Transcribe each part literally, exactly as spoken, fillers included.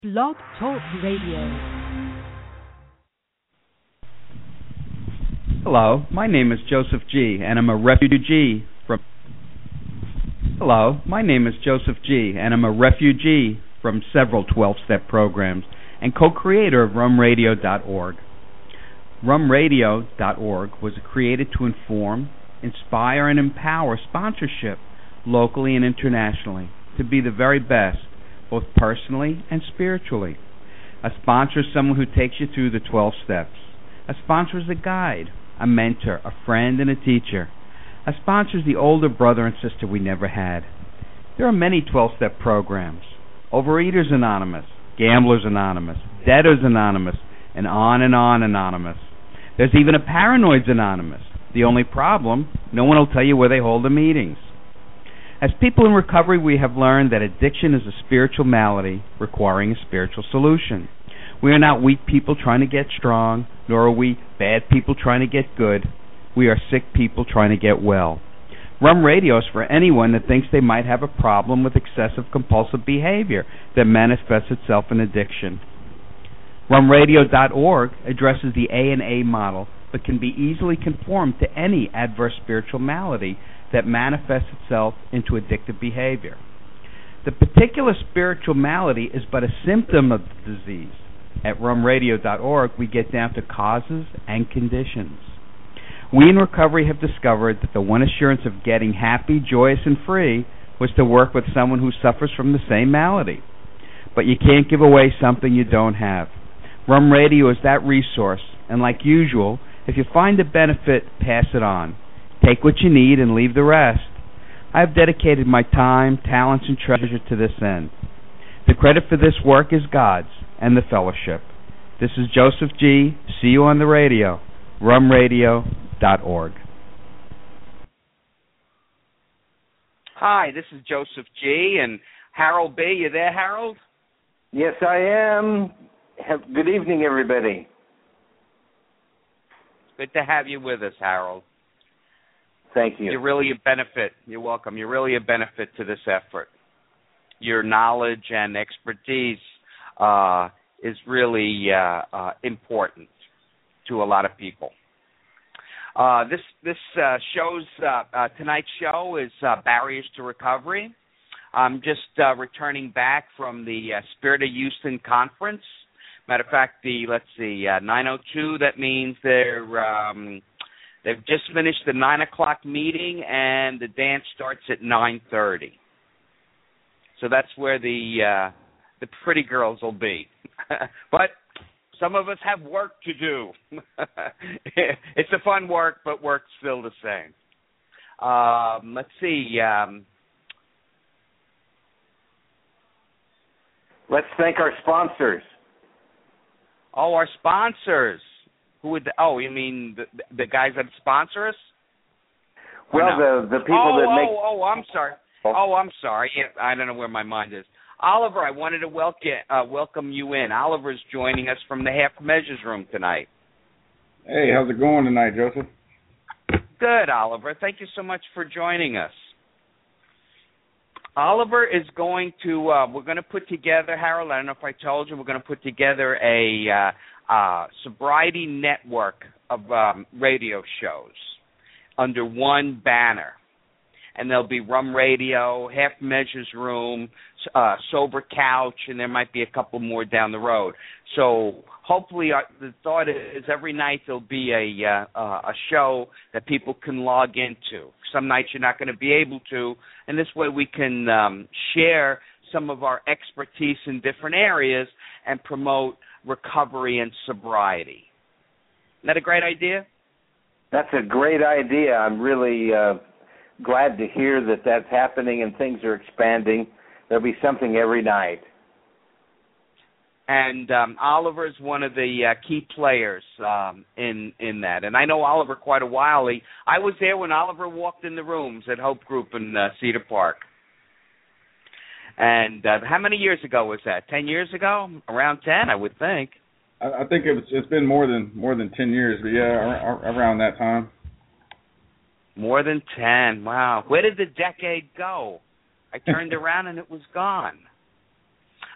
Blog Talk Radio. Hello, my name is Joseph G., and I'm a refugee from. Hello, my name is Joseph G., and I'm a refugee from several twelve-step programs and co-creator of rum radio dot org. rum radio dot org was created to inform, inspire, and empower sponsorship locally and internationally to be the very best, both personally and spiritually. A sponsor is someone who takes you through the twelve steps. A sponsor is a guide, a mentor, a friend, and a teacher. A sponsor is the older brother and sister we never had. There are many twelve-step programs. Overeaters Anonymous, Gamblers Anonymous, Debtors Anonymous, and on and on Anonymous. There's even a Paranoids Anonymous. The only problem, no one will tell you where they hold the meetings. As people in recovery, we have learned that addiction is a spiritual malady requiring a spiritual solution. We are not weak people trying to get strong, nor are we bad people trying to get good. We are sick people trying to get well. Rum Radio is for anyone that thinks they might have a problem with excessive compulsive behavior that manifests itself in addiction. rum radio dot org addresses the A and A model, but can be easily conformed to any adverse spiritual malady that manifests itself into addictive behavior. The particular spiritual malady is but a symptom of the disease. At rum radio dot org, we get down to causes and conditions. We in recovery have discovered that the one assurance of getting happy, joyous, and free was to work with someone who suffers from the same malady. But you can't give away something you don't have. Rum Radio is that resource, and like usual, if you find a benefit, pass it on. Take what you need and leave the rest. I have dedicated my time, talents, and treasure to this end. The credit for this work is God's and the fellowship. This is Joseph G. See you on the radio. rum radio dot org. Hi, this is Joseph G. and Harold B. You there, Harold? Yes, I am. Have, good evening, everybody. Good to have you with us, Harold. Thank you. You're really a benefit. You're welcome. You're really a benefit to this effort. Your knowledge and expertise uh, is really uh, uh, important to a lot of people. Uh, this this uh, show's uh, uh, tonight's show is uh, Barriers to Recovery. I'm just uh, returning back from the uh, Spirit of Houston conference. Matter of fact, the let's see, uh, nine oh two. That means they're um, they've just finished the nine o'clock meeting, and the dance starts at nine thirty. So that's where the uh, the pretty girls will be. But some of us have work to do. It's a fun work, but work's still the same. Um, let's see. Um, Let's thank our sponsors. Oh, our sponsors. Who would? The, oh, you mean the, the guys that sponsor us? Well, no? the the people oh, that oh, make. Oh, I'm sorry. Oh, I'm sorry. I don't know where my mind is. Oliver, I wanted to welcome uh, welcome you in. Oliver's joining us from the Half Measures room tonight. Hey, how's it going tonight, Joseph? Good, Oliver. Thank you so much for joining us. Oliver is going to, uh, we're going to put together, Harold, I don't know if I told you, we're going to put together a uh, uh, sobriety network of um, radio shows under one banner. And there'll be Rum Radio, Half Measures Room, uh, Sober Couch, and there might be a couple more down the road. So hopefully uh, the thought is every night there'll be a, uh, uh, a show that people can log into. Some nights you're not going to be able to, and this way we can um, share some of our expertise in different areas and promote recovery and sobriety. Isn't that a great idea? That's a great idea. I'm really uh, glad to hear that that's happening and things are expanding. There'll be something every night. And um, Oliver is one of the uh, key players um, in in that. And I know Oliver quite a while. He, I was there when Oliver walked in the rooms at Hope Group in uh, Cedar Park. And uh, how many years ago was that? Ten years ago? Around ten, I would think. I, I think it's it's been more than more than ten years, but yeah, ar- around that time. More than ten. Wow. Where did the decade go? I turned around and it was gone.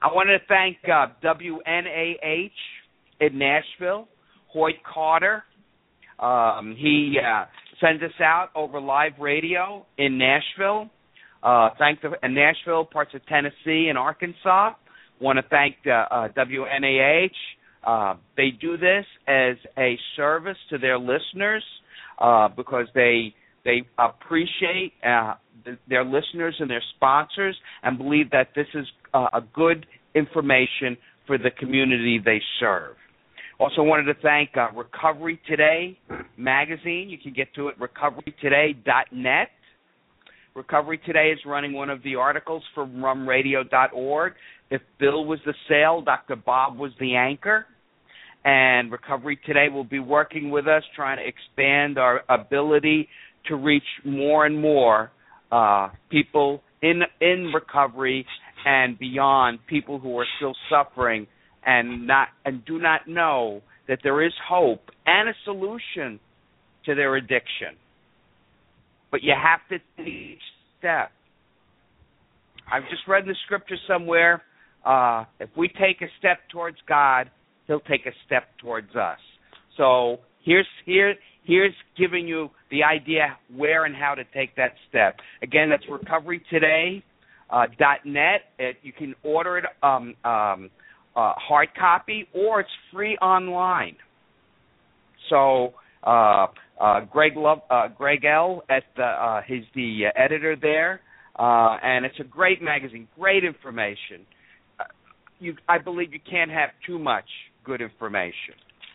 I want to thank uh, W N A H in Nashville, Hoyt Carter. Um, he uh, sends us out over live radio in Nashville. Uh, thank the in Nashville, parts of Tennessee and Arkansas. Want to thank uh, uh, W N A H. Uh, they do this as a service to their listeners uh, because they they appreciate uh, th- their listeners and their sponsors and believe that this is uh, a good information for the community they serve. Also wanted to thank uh, Recovery Today magazine. You can get to it, recovery today dot net. Recovery Today is running one of the articles from rum radio dot org. If Bill was the sail, Doctor Bob was the anchor. And Recovery Today will be working with us, trying to expand our ability to reach more and more uh, people in in recovery and beyond, people who are still suffering and not and do not know that there is hope and a solution to their addiction. But you have to take each step. I've just read in the scripture somewhere, uh, if we take a step towards God, He'll take a step towards us. So here's here here's giving you the idea where and how to take that step. Again, that's recovery today dot net. It, you can order it um, um, uh, hard copy, or it's free online. So uh, uh, Greg Love, uh, Greg L. at the, uh, he's the uh, editor there, uh, and it's a great magazine, great information. Uh, you, I believe you can't have too much good information.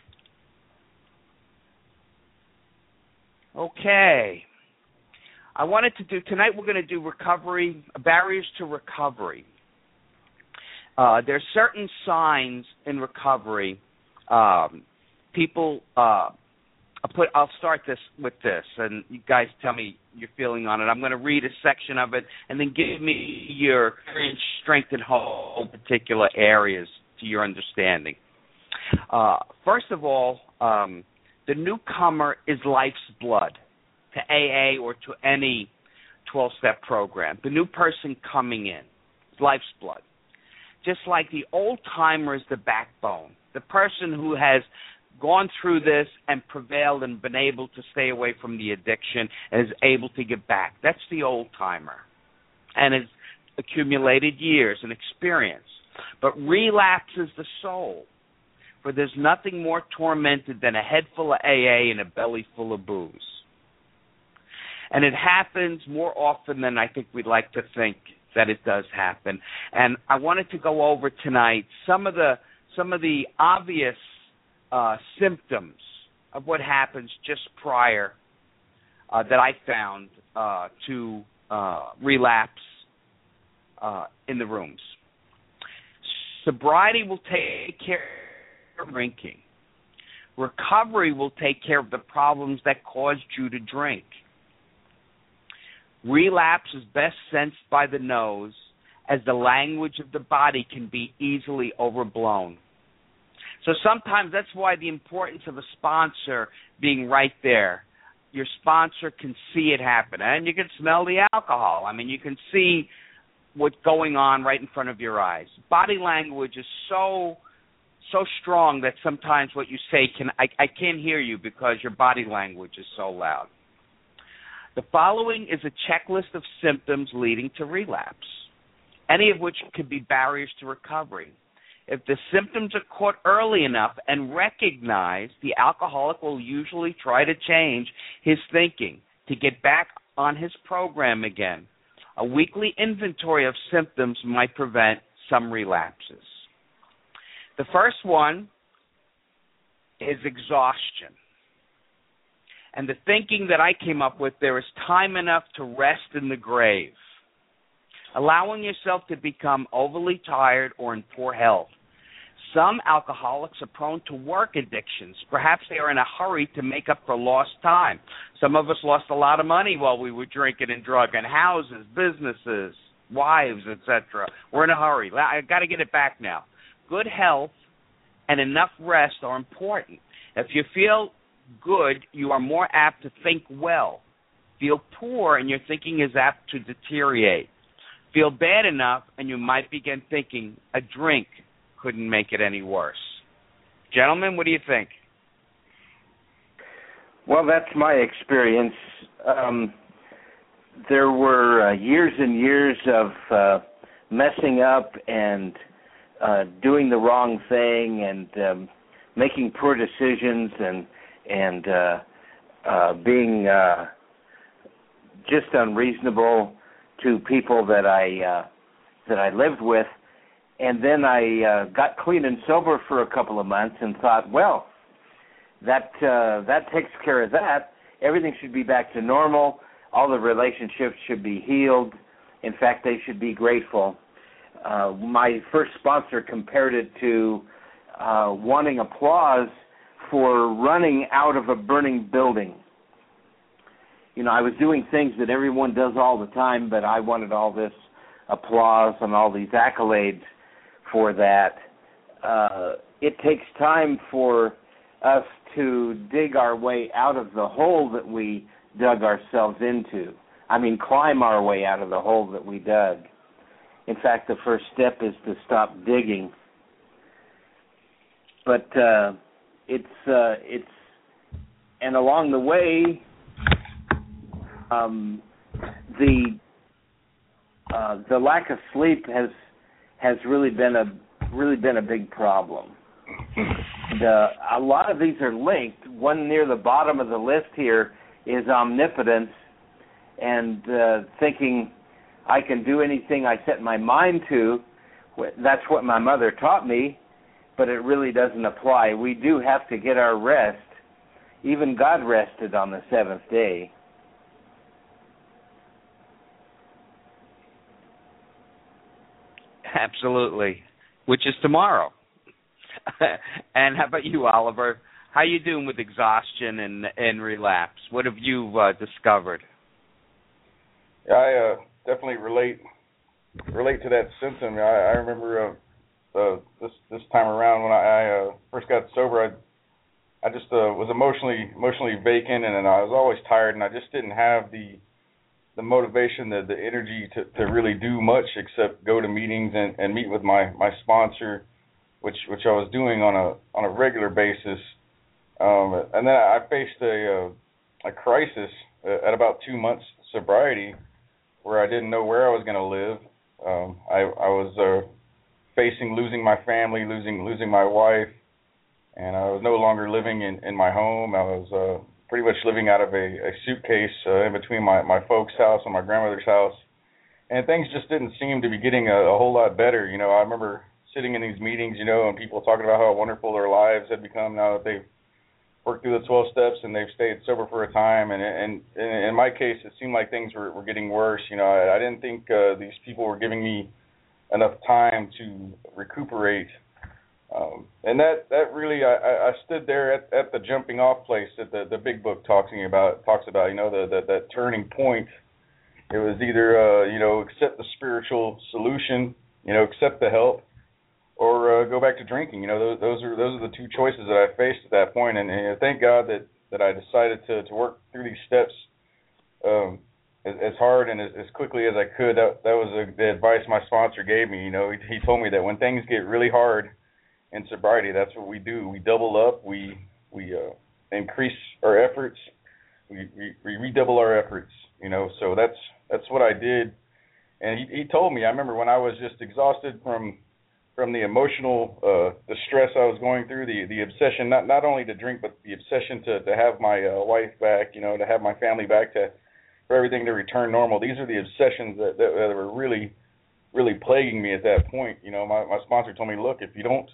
Okay. I wanted to do, tonight we're going to do recovery, barriers to recovery. Uh, there's certain signs in recovery. Um, people, uh, I'll, put, I'll start this with this, and you guys tell me your feeling on it. I'm going to read a section of it, and then give me your strength and hope in particular areas to your understanding. Uh, first of all, um, the newcomer is life's blood to A A or to any twelve-step program. The new person coming in is life's blood. Just like the old-timer is the backbone, the person who has gone through this and prevailed and been able to stay away from the addiction and is able to give back. That's the old-timer and has accumulated years and experience. But relapse is the soul. For there's nothing more tormented than a head full of A A and a belly full of booze. And it happens more often than I think we'd like to think that it does happen. And I wanted to go over tonight some of the some of the obvious uh, symptoms of what happens just prior uh, that I found uh, to uh, relapse uh, in the rooms. Sobriety will take care of drinking. Recovery will take care of the problems that caused you to drink. Relapse is best sensed by the nose, as the language of the body can be easily overblown. So sometimes that's why the importance of a sponsor being right there. Your sponsor can see it happen, and you can smell the alcohol. I mean, you can see what's going on right in front of your eyes. Body language is so so strong that sometimes what you say can I, I can't hear you because your body language is so loud. The following is a checklist of symptoms leading to relapse, any of which could be barriers to recovery. If the symptoms are caught early enough and recognized, the alcoholic will usually try to change his thinking to get back on his program again. A weekly inventory of symptoms might prevent some relapses. The first one is exhaustion. And the thinking that I came up with, there is time enough to rest in the grave. Allowing yourself to become overly tired or in poor health. Some alcoholics are prone to work addictions. Perhaps they are in a hurry to make up for lost time. Some of us lost a lot of money while we were drinking and drugging, houses, businesses, wives, et cetera. We're in a hurry. I've got to get it back now. Good health and enough rest are important. If you feel good, you are more apt to think well. Feel poor, and your thinking is apt to deteriorate. feel bad enough, and you might begin thinking a drink couldn't make it any worse. Gentlemen, what do you think? Well, that's my experience. Um, there were uh, years and years of uh, messing up and uh, doing the wrong thing and um, making poor decisions and and uh, uh, being uh, just unreasonable to people that I uh, that I lived with. And then I uh, got clean and sober for a couple of months and thought, well, that uh, that takes care of that. Everything should be back to normal. All the relationships should be healed. In fact, they should be grateful. Uh, my first sponsor compared it to uh, wanting applause for running out of a burning building. You know, I was doing things that everyone does all the time, but I wanted all this applause and all these accolades for that. Uh, it takes time for us to dig our way out of the hole that we dug ourselves into. I mean, climb our way out of the hole that we dug. In fact, the first step is to stop digging. But uh, it's uh, it's and along the way, um, the uh, the lack of sleep has has really been a really been a big problem. The, a lot of these are linked. One near the bottom of the list here is omnipotence, and uh, thinking I can do anything I set my mind to. That's what my mother taught me, but it really doesn't apply. We do have to get our rest. Even God rested on the seventh day. Absolutely, which is tomorrow. And how about you, Oliver? How you doing with exhaustion and, and relapse? What have you uh, discovered? Yeah, I uh, definitely relate relate to that symptom. I, I remember uh, uh, this this time around when I, I uh, first got sober, I I just uh, was emotionally emotionally vacant, and, and I was always tired, and I just didn't have the the motivation, the the energy to, to really do much except go to meetings and, and meet with my, my sponsor, which which I was doing on a on a regular basis. Um, and then I faced a a, a crisis at about two months sobriety, where I didn't know where I was going to live. Um, I I was uh, facing losing my family, losing losing my wife, and I was no longer living in, in my home. I was uh, pretty much living out of a, a suitcase uh, in between my, my folks' house and my grandmother's house, and things just didn't seem to be getting a, a whole lot better. You know, I remember sitting in these meetings, you know, and people talking about how wonderful their lives had become now that they've worked through the twelve steps and they've stayed sober for a time. And, and, and in my case, it seemed like things were, were getting worse. You know, I, I didn't think uh, these people were giving me enough time to recuperate. Um, and that, that really, I, I stood there at, at the jumping off place that the, the big book talking about, talks about, you know, the, the, that turning point. It was either, uh, you know, accept the spiritual solution, you know, accept the help, or uh, go back to drinking. You know, those, those are those are the two choices that I faced at that point. And, and thank God that, that I decided to, to work through these steps um, as, as hard and as, as quickly as I could. That, that was a, the advice my sponsor gave me. You know, he, he told me that when things get really hard in sobriety, that's what we do. We double up. We we uh, increase our efforts. We, we we redouble our efforts. You know, so that's that's what I did. And he, he told me. I remember when I was just exhausted from from the emotional uh, distress I was going through, the the obsession, not not only to drink, but the obsession to to have my uh, wife back. You know, to have my family back, to for everything to return normal. These are the obsessions that that, that were really really plaguing me at that point. You know, my my sponsor told me, look, if you don't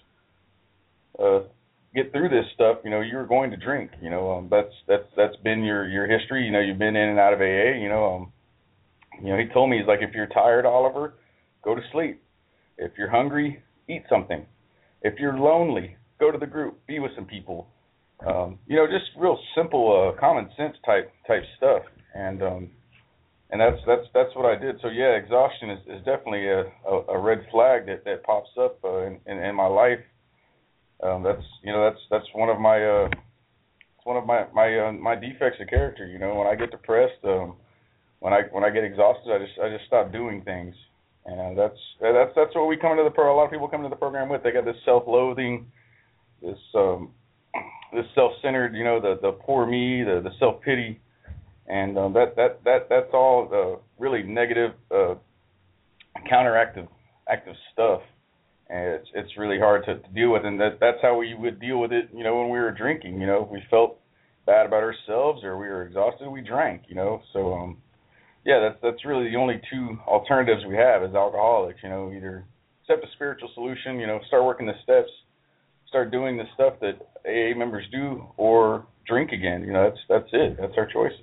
Uh, get through this stuff, you know, you're going to drink. You know, um, that's that's that's been your, your history. You know, you've been in and out of A A. You know, um, you know, he told me, he's like, if you're tired, Oliver, go to sleep. If you're hungry, eat something. If you're lonely, go to the group, be with some people. Um, you know, just real simple, uh, common sense type type stuff. And um, and that's that's that's what I did. So yeah, exhaustion is, is definitely a, a, a red flag that, that pops up uh, in, in, in my life. Um, that's you know that's that's one of my uh, it's one of my my uh, my defects of character. You know, when I get depressed, um, when I when I get exhausted, I just I just stop doing things. And that's that's that's what we come into the pro. A lot of people come into the program with. They got this self-loathing, this um, this self-centered, you know, the the poor me, the the self-pity, and um, that that that that's all uh, really negative, uh, counteractive, active stuff, and it's it's really hard to, to deal with. And that that's how we would deal with it, you know, when we were drinking. You know, if we felt bad about ourselves or we were exhausted, we drank. You know, so um. Yeah, that's that's really the only two alternatives we have as alcoholics. You know, either accept a spiritual solution, you know, start working the steps, start doing the stuff that A A members do, or drink again. You know, that's that's it. That's our choices.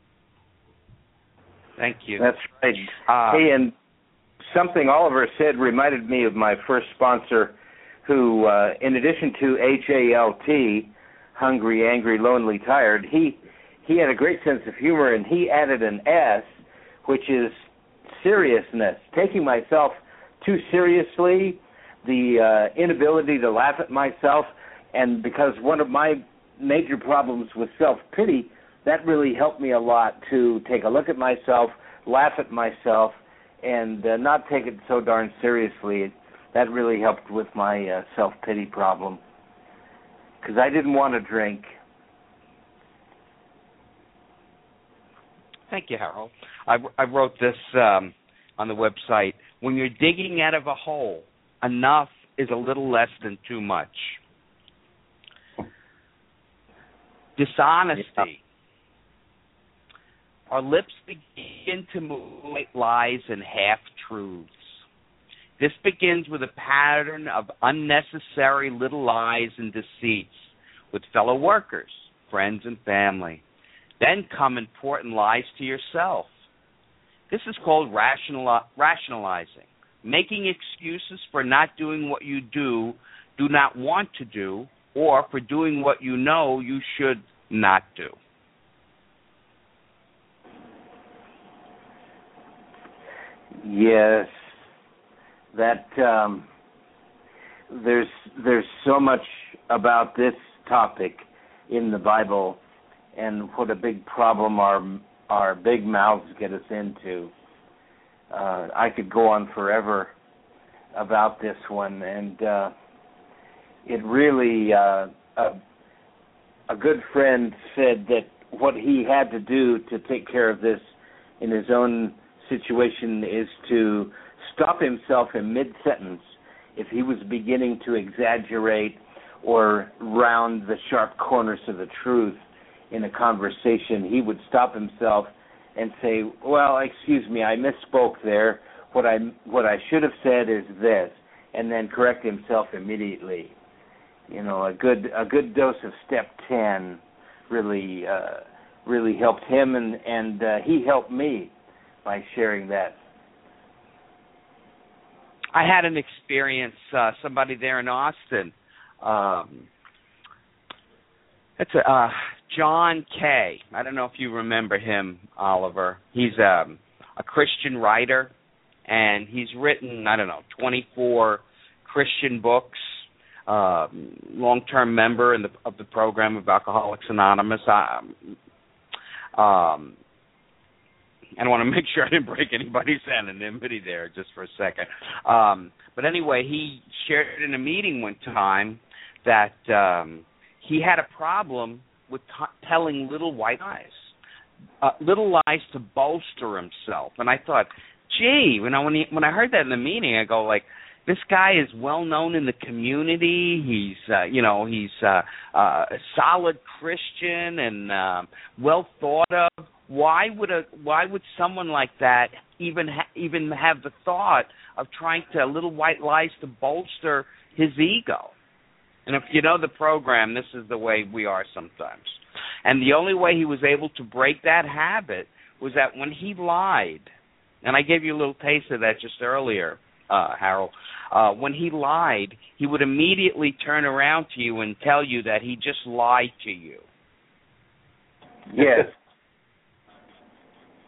Thank you. That's right. Uh, hey, and something Oliver said reminded me of my first sponsor, who, uh, in addition to H A L T, hungry, angry, lonely, tired, he he had a great sense of humor, and he added an S, which is seriousness, taking myself too seriously, the uh, inability to laugh at myself, and because one of my major problems with self-pity, that really helped me a lot to take a look at myself, laugh at myself, and uh, not take it so darn seriously. That really helped with my uh, self-pity problem, because I didn't want to drink. Thank you, Harold. I, I wrote this um, on the website. When you're digging out of a hole, enough is a little less than too much. Dishonesty. Yeah. Our lips begin to move like lies and half-truths. This begins with a pattern of unnecessary little lies and deceits with fellow workers, friends, and family. Then come important lies to yourself. This is called rational, rationalizing, making excuses for not doing what you do, do not want to do, or for doing what you know you should not do. Yes, that um, there's there's so much about this topic in the Bible, and what a big problem our our big mouths get us into. Uh, I could go on forever about this one, and uh, it really, uh, a, a good friend said that what he had to do to take care of this in his own situation is to stop himself in mid-sentence if he was beginning to exaggerate or round the sharp corners of the truth in a conversation. He would stop himself and say, well, excuse me, I misspoke there. What I what I should have said is this, and then correct himself immediately. You know, a good a good dose of step ten really uh, really helped him, and, and uh, he helped me by sharing that. I had an experience, uh, somebody there in Austin. Um, it's a... Uh, John Kay. I don't know if you remember him, Oliver. He's um, a Christian writer, and he's written, I don't know, twenty-four Christian books, uh, long-term member in the, of the program of Alcoholics Anonymous. Um, um, I want to make sure I didn't break anybody's anonymity there just for a second. Um, but anyway, he shared in a meeting one time that um, he had a problem with t- telling little white lies, uh, little lies to bolster himself. And I thought, gee, you know, when he, when I heard that in the meeting, I go like, this guy is well known in the community. He's, uh, you know, he's uh, uh, a solid Christian and uh, well thought of. Why would a why would someone like that even ha- even have the thought of trying to little white lies to bolster his ego? And if you know the program, this is the way we are sometimes. And the only way he was able to break that habit was that when he lied, and I gave you a little taste of that just earlier, uh, Harold, uh, when he lied, he would immediately turn around to you and tell you that he just lied to you. Yes.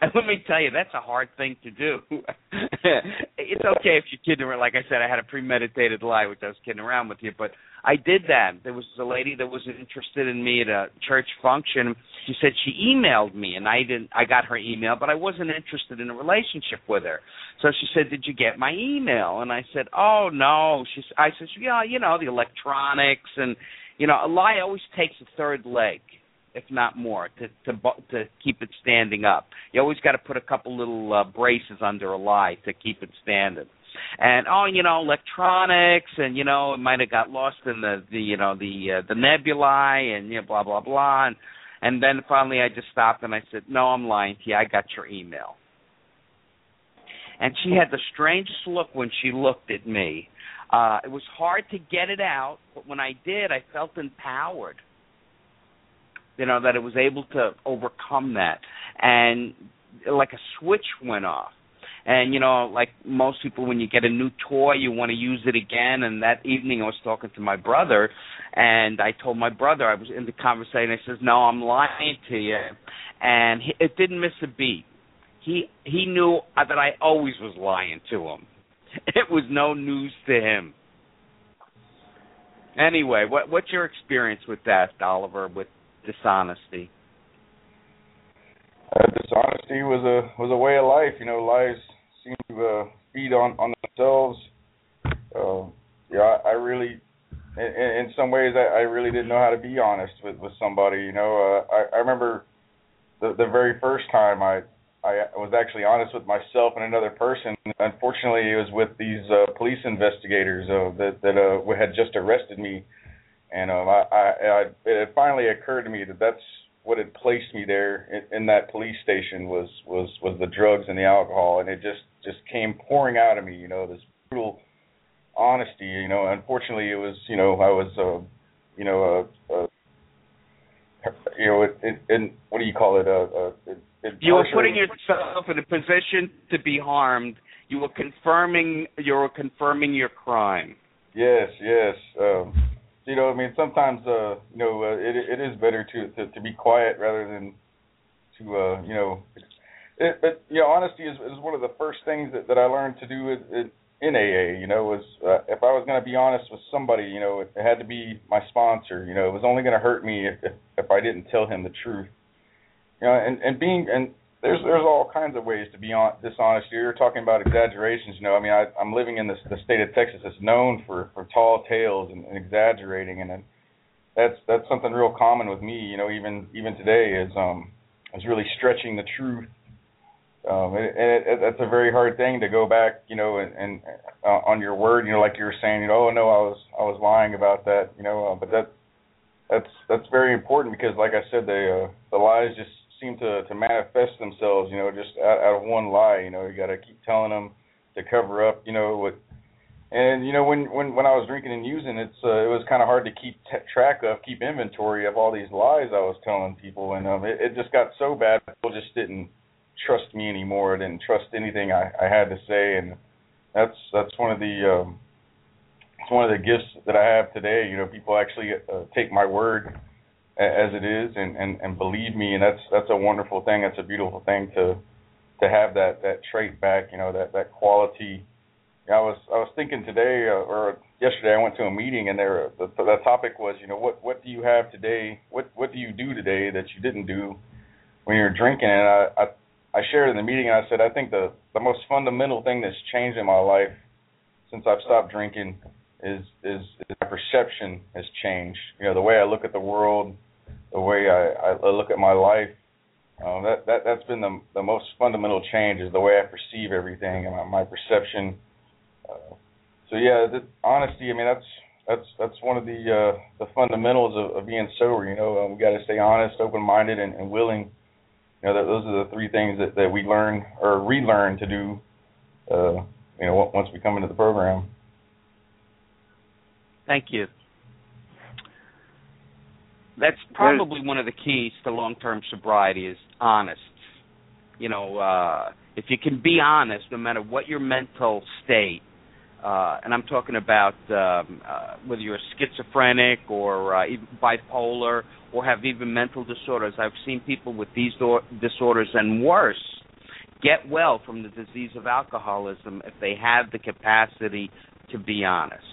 And let me tell you, that's a hard thing to do. It's okay if you're kidding around. Like I said, I had a premeditated lie, which I was kidding around with you. But I did that. There was a lady that was interested in me at a church function. She said she emailed me, and I didn't. I got her email, but I wasn't interested in a relationship with her. So she said, "Did you get my email?" And I said, "Oh no." She, I said, "Yeah, you know, the electronics, and you know, a lie always takes a third leg, if not more, to to to keep it standing up. You always got to put a couple little uh, braces under a lie to keep it standing." And oh, you know, electronics, and you know, it might have got lost in the, the you know the uh, the nebulae, and you know, blah blah blah. And, and then finally, I just stopped and I said, "No, I'm lying to you. I got your email." And she had the strangest look when she looked at me. Uh, it was hard to get it out, but when I did, I felt empowered. You know, that it was able to overcome that. And like a switch went off. And, you know, like most people, when you get a new toy, you want to use it again. And that evening I was talking to my brother, and I told my brother, I was in the conversation, I says, "No, I'm lying to you." And he, it didn't miss a beat. He he knew that I always was lying to him. It was no news to him. Anyway, what what's your experience with that, Oliver, with dishonesty? Uh, dishonesty was a was a way of life. You know, lies seem to uh, feed on, on themselves. Uh, yeah, I, I really, in, in some ways, I, I really didn't know how to be honest with, with somebody. You know, uh, I, I remember the the very first time I I was actually honest with myself and another person. Unfortunately, it was with these uh, police investigators uh, that that uh, had just arrested me, and um, I, I, I it finally occurred to me that that's what had placed me there in, in that police station was, was, was the drugs and the alcohol, and it just, just came pouring out of me, you know, this brutal honesty. You know, unfortunately, it was, you know, I was, uh, you know, uh, uh, you know, it, it, it, what do you call it? Uh, uh, it, it you were putting yourself in a position to be harmed. You were confirming, you were confirming your crime. Yes, yes. Um, You know, I mean, sometimes, uh, you know, uh, it it is better to, to, to be quiet rather than to, uh, you know, it, but, you know, honesty is, is one of the first things that, that I learned to do in, in A A, you know, was uh, if I was going to be honest with somebody, you know, it had to be my sponsor. You know, it was only going to hurt me if, if, if I didn't tell him the truth. You know, and, and being, and there's there's all kinds of ways to be on, dishonest. You're talking about exaggerations. You know, I mean, I, I'm living in this, the state of Texas that's known for, for tall tales and, and exaggerating, and then that's that's something real common with me. You know, even even today is um is really stretching the truth. Um, and it, it, that's a very hard thing to go back, you know, and, and uh, on your word. You know, like you were saying, you know, oh no, I was I was lying about that. You know, uh, but that that's that's very important because, like I said, the uh, the lies just seem to, to manifest themselves, you know, just out, out of one lie. You know, you got to keep telling them to cover up, you know, what. And you know, when when, when I was drinking and using, it's uh, it was kind of hard to keep t- track of, keep inventory of all these lies I was telling people, and um, it, it just got so bad. People just didn't trust me anymore. Didn't trust anything I, I had to say, and that's that's one of the um, it's one of the gifts that I have today. You know, people actually uh, take my word as it is and, and, and believe me, and that's that's a wonderful thing. That's a beautiful thing to to have that, that trait back, you know, that, that quality. I was I was thinking today uh, or yesterday I went to a meeting and there the, the topic was, you know, what, what do you have today? What what do you do today that you didn't do when you were drinking? And I, I I shared in the meeting and I said I think the, the most fundamental thing that's changed in my life since I've stopped drinking is is, is my perception has changed. You know, the way I look at the world, the way I, I look at my life. Um, that that that's been the the most fundamental change is the way I perceive everything and my, my perception. Uh, so yeah, the honesty. I mean, that's that's that's one of the uh, the fundamentals of, of being sober. You know, um, we got to stay honest, open-minded, and, and willing. You know, that those are the three things that, that we learn or relearn to do. Uh, you know, once we come into the program. Thank you. That's probably one of the keys to long-term sobriety is honest. You know, uh, if you can be honest, no matter what your mental state, uh, and I'm talking about um, uh, whether you're schizophrenic or uh, even bipolar or have even mental disorders. I've seen people with these do- disorders and worse get well from the disease of alcoholism if they have the capacity to be honest.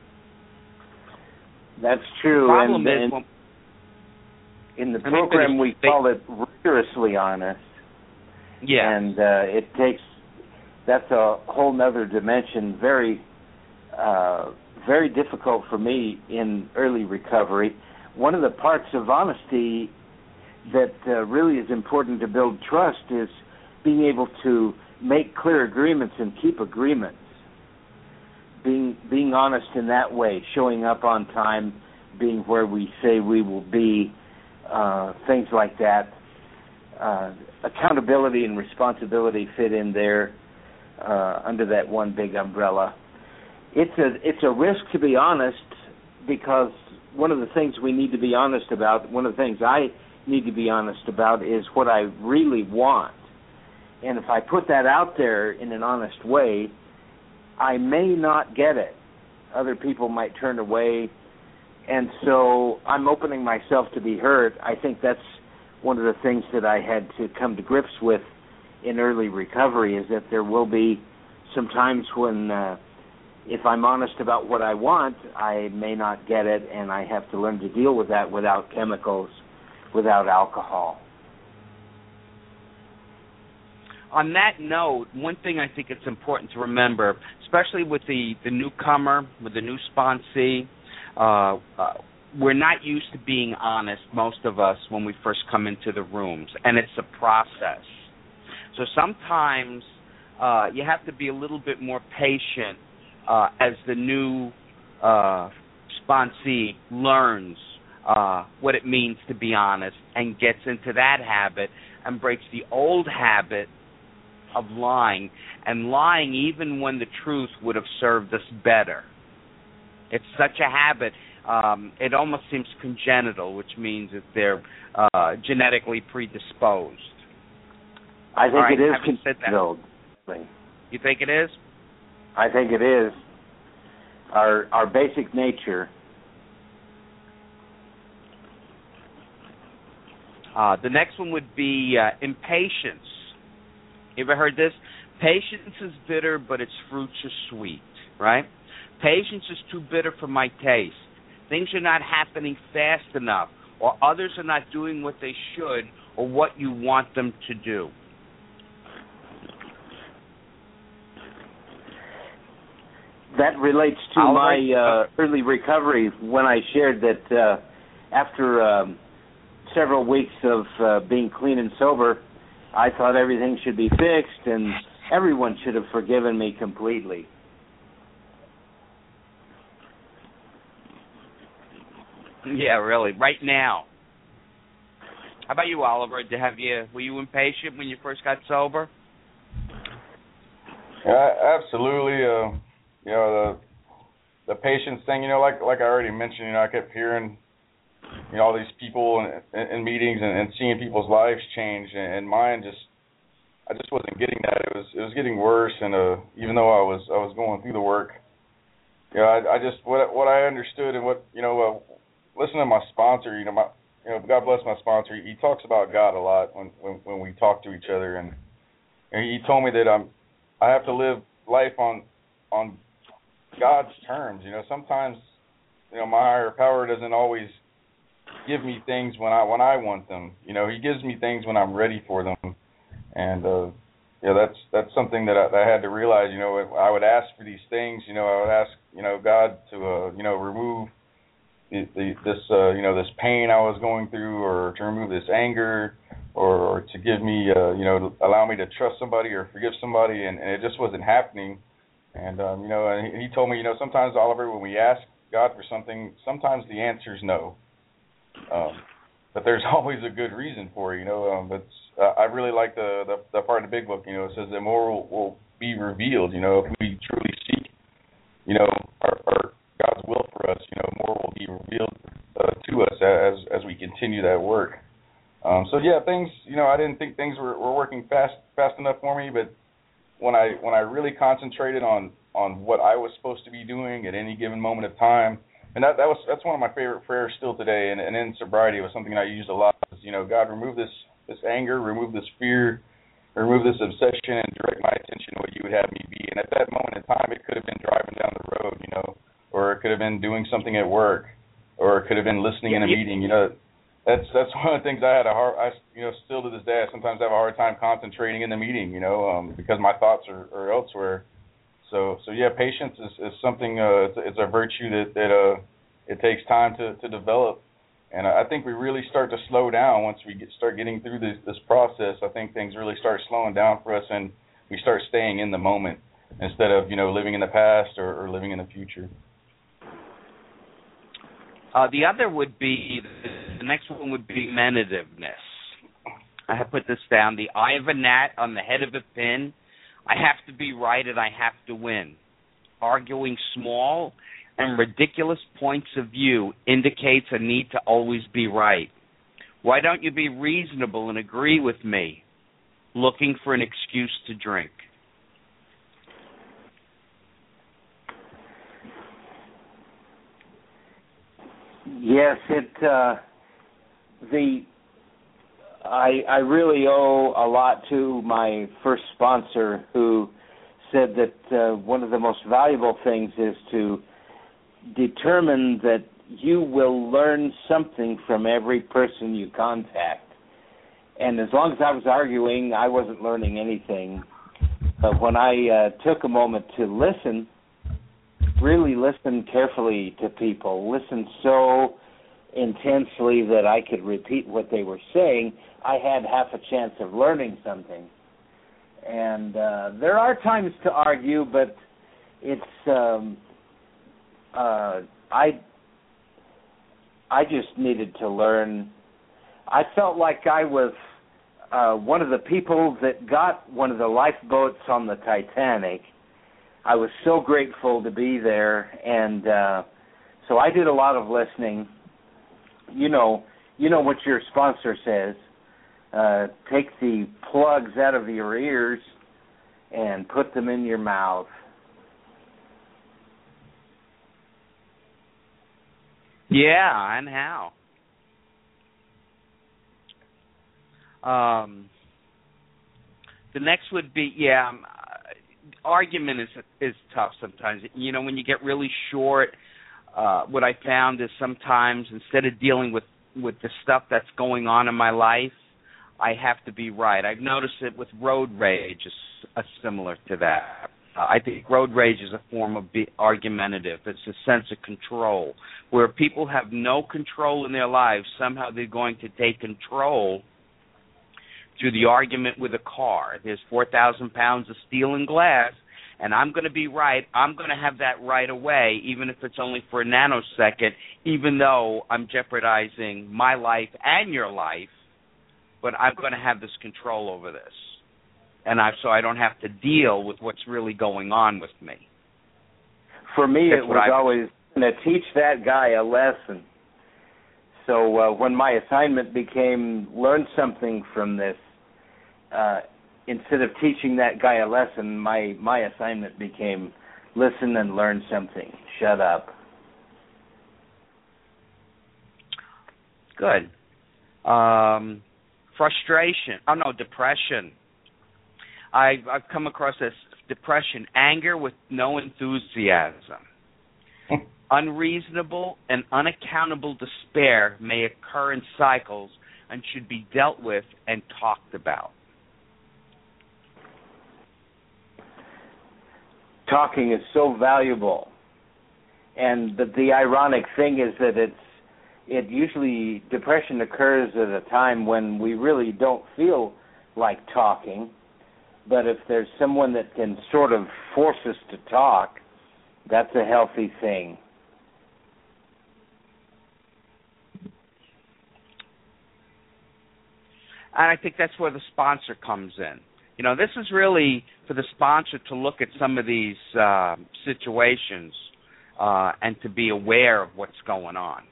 That's true. The problem and, is and when, in the program we they, call it rigorously honest. Yeah. And uh, it takes, that's a whole nother dimension, very, uh, very difficult for me in early recovery. One of the parts of honesty that uh, really is important to build trust is being able to make clear agreements and keep agreements. Being being honest in that way, showing up on time, being where we say we will be, uh, things like that. Uh, accountability and responsibility fit in there uh, under that one big umbrella. It's a it's a risk to be honest, because one of the things we need to be honest about, one of the things I need to be honest about, is what I really want. And if I put that out there in an honest way, I may not get it. Other people might turn away. And so I'm opening myself to be hurt. I think that's one of the things that I had to come to grips with in early recovery, is that there will be some times when uh, if I'm honest about what I want, I may not get it, and I have to learn to deal with that without chemicals, without alcohol. On that note, one thing I think it's important to remember, especially with the, the newcomer, with the new sponsee, uh, uh, we're not used to being honest, most of us, when we first come into the rooms, and it's a process. So sometimes uh, you have to be a little bit more patient uh, as the new uh, sponsee learns uh, what it means to be honest and gets into that habit and breaks the old habit of lying, and lying even when the truth would have served us better. It's such a habit, um, it almost seems congenital, which means that they're uh, genetically predisposed. I think right, it is congenital. You think it is? I think it is. Our our basic nature. Uh, the next one would be uh, impatience. You ever heard this? Patience is bitter, but its fruits are sweet, right? Patience is too bitter for my taste. Things are not happening fast enough, or others are not doing what they should or what you want them to do. That relates to Oliver? my uh, early recovery, when I shared that uh, after um, several weeks of uh, being clean and sober, I thought everything should be fixed and everyone should have forgiven me completely. Yeah, really. Right now. How about you, Oliver? Did have you were you impatient when you first got sober? Yeah, absolutely. Uh, you know, the the patience thing. You know, like like I already mentioned. You know, I kept hearing, you know, all these people in, in meetings and, and seeing people's lives change, and, and mine just, I just wasn't getting that. It was it was getting worse, and uh, even though I was I was going through the work, you know, I, I just what what I understood and what you know. Uh, Listen to my sponsor, you know, my, you know, God bless my sponsor. He talks about God a lot when when, when we talk to each other, and, and he told me that I'm, I have to live life on on God's terms. You know, sometimes, you know, my higher power doesn't always give me things when I when I want them. You know, He gives me things when I'm ready for them, and uh, yeah, that's that's something that I, that I had to realize. You know, I would ask for these things. You know, I would ask, you know, God to uh, you know remove The, the, this uh, you know this pain I was going through, or to remove this anger, or, or to give me uh, you know allow me to trust somebody or forgive somebody, and, and it just wasn't happening. And um, you know, and he, he told me, you know, sometimes, Oliver, when we ask God for something, sometimes the answer is no, um, but there's always a good reason for it. You know, um, but uh, I really like the, the the part of the big book. You know, it says that more will, will be revealed. You know, if we truly seek, you know, our, our God's will for us, you know, more will be revealed uh, to us as as we continue that work. Um, so yeah, things, you know, I didn't think things were, were working fast fast enough for me, but when I when I really concentrated on, on what I was supposed to be doing at any given moment of time, and that, that was that's one of my favorite prayers still today, and, and in sobriety it was something I used a lot. Was, you know, God, remove this this anger, remove this fear, remove this obsession and direct my attention to what you would have me be. And at that moment in time, it could have been driving down the road, you know, or it could have been doing something at work, or it could have been listening in a meeting. You know, that's that's one of the things I had a hard, I you know, still to this day, I sometimes have a hard time concentrating in the meeting, you know, um, because my thoughts are, are elsewhere. So so yeah, patience is, is something. Uh, it's, it's a virtue that that uh, it takes time to, to develop. And I think we really start to slow down once we get, start getting through this, this process. I think things really start slowing down for us, and we start staying in the moment instead of, you know, living in the past or, or living in the future. Uh, the other would be, the next one would be mentativeness. I have put this down. The eye of a gnat on the head of a pin. I have to be right and I have to win. Arguing small and ridiculous points of view indicates a need to always be right. Why don't you be reasonable and agree with me? Looking for an excuse to drink. Yes, it uh, the I I really owe a lot to my first sponsor, who said that uh, one of the most valuable things is to determine that you will learn something from every person you contact. And as long as I was arguing, I wasn't learning anything. But when I uh, took a moment to listen, really listen carefully to people, listen so intensely that I could repeat what they were saying, I had half a chance of learning something. And uh, there are times to argue, but it's um, uh, I I just needed to learn. I felt like I was uh, one of the people that got one of the lifeboats on the Titanic. I was so grateful to be there, and uh, so I did a lot of listening. You know, you know what your sponsor says. Uh, take the plugs out of your ears and put them in your mouth. Yeah, and how? Um, the next would be, yeah, um, argument is is tough sometimes. You know, when you get really short, uh, what I found is sometimes instead of dealing with, with the stuff that's going on in my life, I have to be right. I've noticed it with road rage is uh, similar to that. Uh, I think road rage is a form of be argumentative. It's a sense of control. Where people have no control in their lives, somehow they're going to take control through the argument with a car. There's four thousand pounds of steel and glass, and I'm going to be right. I'm going to have that right away, even if it's only for a nanosecond, even though I'm jeopardizing my life and your life, but I'm going to have this control over this. And I, so I don't have to deal with what's really going on with me. For me, That's it was I, always to teach that guy a lesson. So uh, when my assignment became learn something from this, uh, instead of teaching that guy a lesson, my, my assignment became listen and learn something. Shut up. Good. Um, frustration. Oh, no, depression. I've, I've come across this depression, anger with no enthusiasm. Unreasonable and unaccountable despair may occur in cycles and should be dealt with and talked about. Talking is so valuable. And the, the ironic thing is that it's it usually, depression occurs at a time when we really don't feel like talking. But if there's someone that can sort of force us to talk, that's a healthy thing. And I think that's where the sponsor comes in. You know, this is really for the sponsor to look at some of these uh, situations uh, and to be aware of what's going on.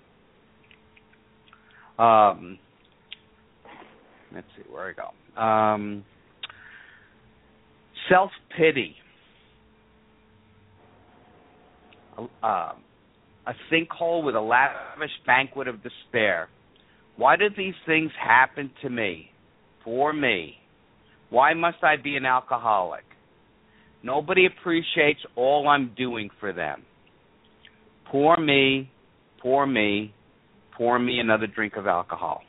Um, let's see, where I go. Um, self-pity. Uh, a sinkhole with a lavish banquet of despair. Why did these things happen to me, for me? Why must I be an alcoholic? Nobody appreciates all I'm doing for them. Pour me, pour me, pour me another drink of alcohol.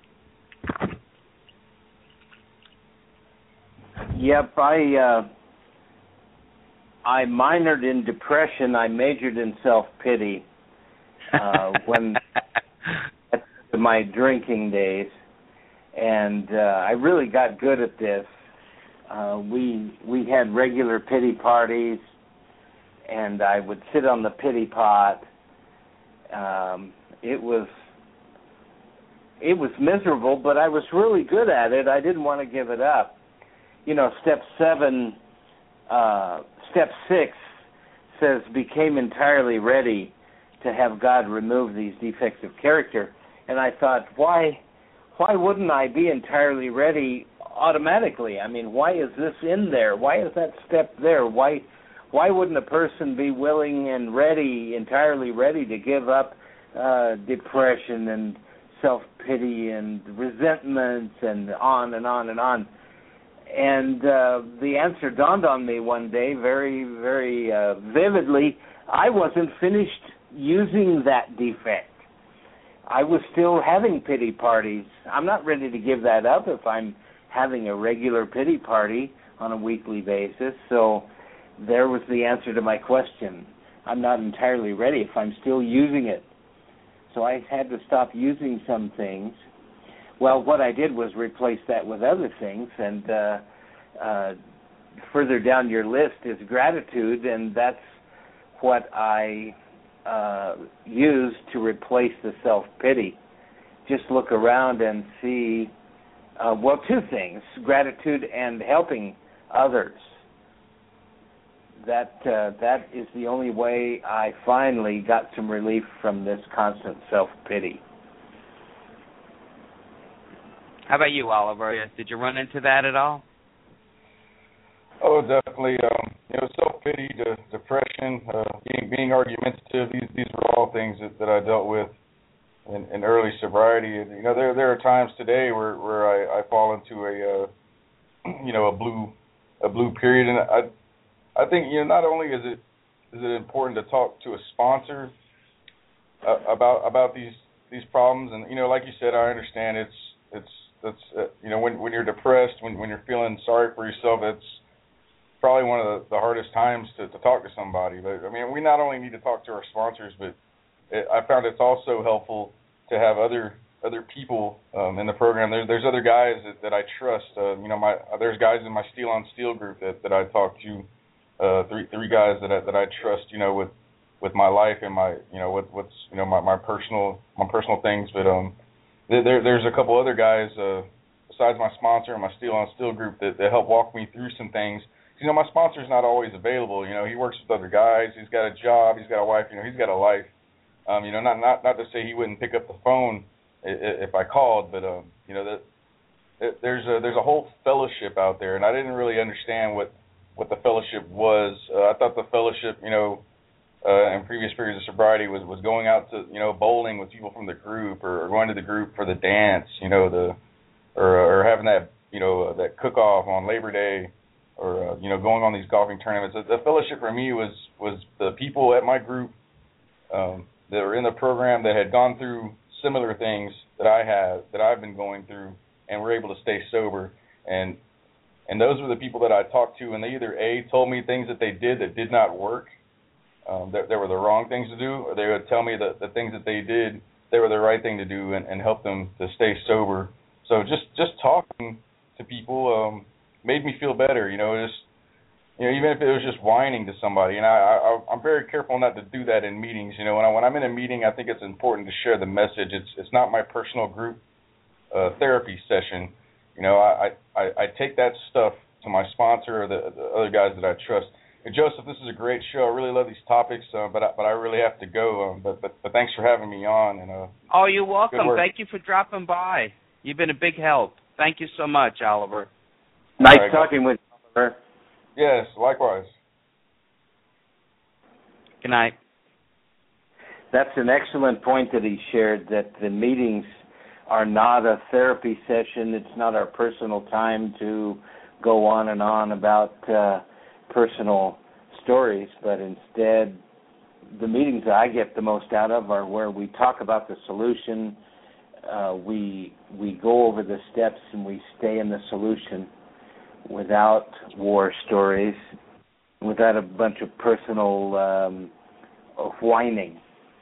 Yep, I uh, I minored in depression. I majored in self-pity uh, when at my drinking days, and uh, I really got good at this. Uh, we we had regular pity parties, and I would sit on the pity pot. Um, it was it was miserable, but I was really good at it. I didn't want to give it up. You know, step seven, uh, step six says became entirely ready to have God remove these defects of character. And I thought, why, why wouldn't I be entirely ready automatically? I mean, why is this in there? Why is that step there? Why, why wouldn't a person be willing and ready, entirely ready to give up uh, depression and self-pity and resentment and on and on and on? And uh, the answer dawned on me one day very, very uh, vividly. I wasn't finished using that defect. I was still having pity parties. I'm not ready to give that up if I'm having a regular pity party on a weekly basis. So there was the answer to my question. I'm not entirely ready if I'm still using it. So I had to stop using some things. Well, what I did was replace that with other things, and uh, uh, further down your list is gratitude, and that's what I uh, use to replace the self-pity. Just look around and see, uh, well, two things, gratitude and helping others. That uh, that is the only way I finally got some relief from this constant self-pity. How about you, Oliver? Did you run into that at all? Oh, definitely. Um, you know, self-pity, de- depression, uh, being, being argumentative. These these were all things that, that I dealt with in, in early sobriety. And, you know, there there are times today where where I, I fall into a uh, you know a blue a blue period, and I I think you know not only is it is it important to talk to a sponsor uh, about about these these problems, and you know, like you said, I understand it's it's That's uh, you know when when you're depressed, when when you're feeling sorry for yourself, it's probably one of the, the hardest times to, to talk to somebody. But I mean, we not only need to talk to our sponsors, but it, I found it's also helpful to have other other people um, in the program. There's there's other guys that, that I trust. Uh, you know, my there's guys in my Steel on Steel group that, that I talk to. Uh, three three guys that I, that I trust. You know, with with my life and my you know with what's you know my, my personal my personal things, but um. There, there's a couple other guys uh, besides my sponsor and my Steel on Steel group that, that help walk me through some things. You know, my sponsor's not always available. You know, he works with other guys. He's got a job. He's got a wife. You know, he's got a life. Um, you know, not not not to say he wouldn't pick up the phone if I called, but um, you know, that there's a there's a whole fellowship out there, and I didn't really understand what what the fellowship was. Uh, I thought the fellowship, you know. Uh, in previous periods of sobriety was, was going out to, you know, bowling with people from the group or, or going to the group for the dance, you know, the or, or having that, you know, uh, that cook-off on Labor Day or, uh, you know, going on these golfing tournaments. The, the fellowship for me was, was the people at my group um, that were in the program that had gone through similar things that I have, that I've been going through, and were able to stay sober. And and those were the people that I talked to, and they either, A, told me things that they did that did not work, Um, that, that were the wrong things to do, or they would tell me that the things that they did, they were the right thing to do and, and help them to stay sober. So just, just talking to people um, made me feel better, you know, just, you know, even if it was just whining to somebody. And I, I, I'm very careful not to do that in meetings. You know, when, I, when I'm in a meeting, I think it's important to share the message. It's it's not my personal group uh, therapy session. You know, I, I, I take that stuff to my sponsor or the, the other guys that I trust. Hey, Joseph, this is a great show. I really love these topics, uh, but I, but I really have to go. Um, but, but but thanks for having me on. And uh, oh, you're welcome. Thank you for dropping by. You've been a big help. Thank you so much, Oliver. Nice right, talking with you, Oliver. Yes, likewise. Good night. That's an excellent point that he shared, that the meetings are not a therapy session. It's not our personal time to go on and on about uh, personal stories, but instead the meetings that I get the most out of are where we talk about the solution, uh, we we go over the steps, and we stay in the solution without war stories, without a bunch of personal um, whining.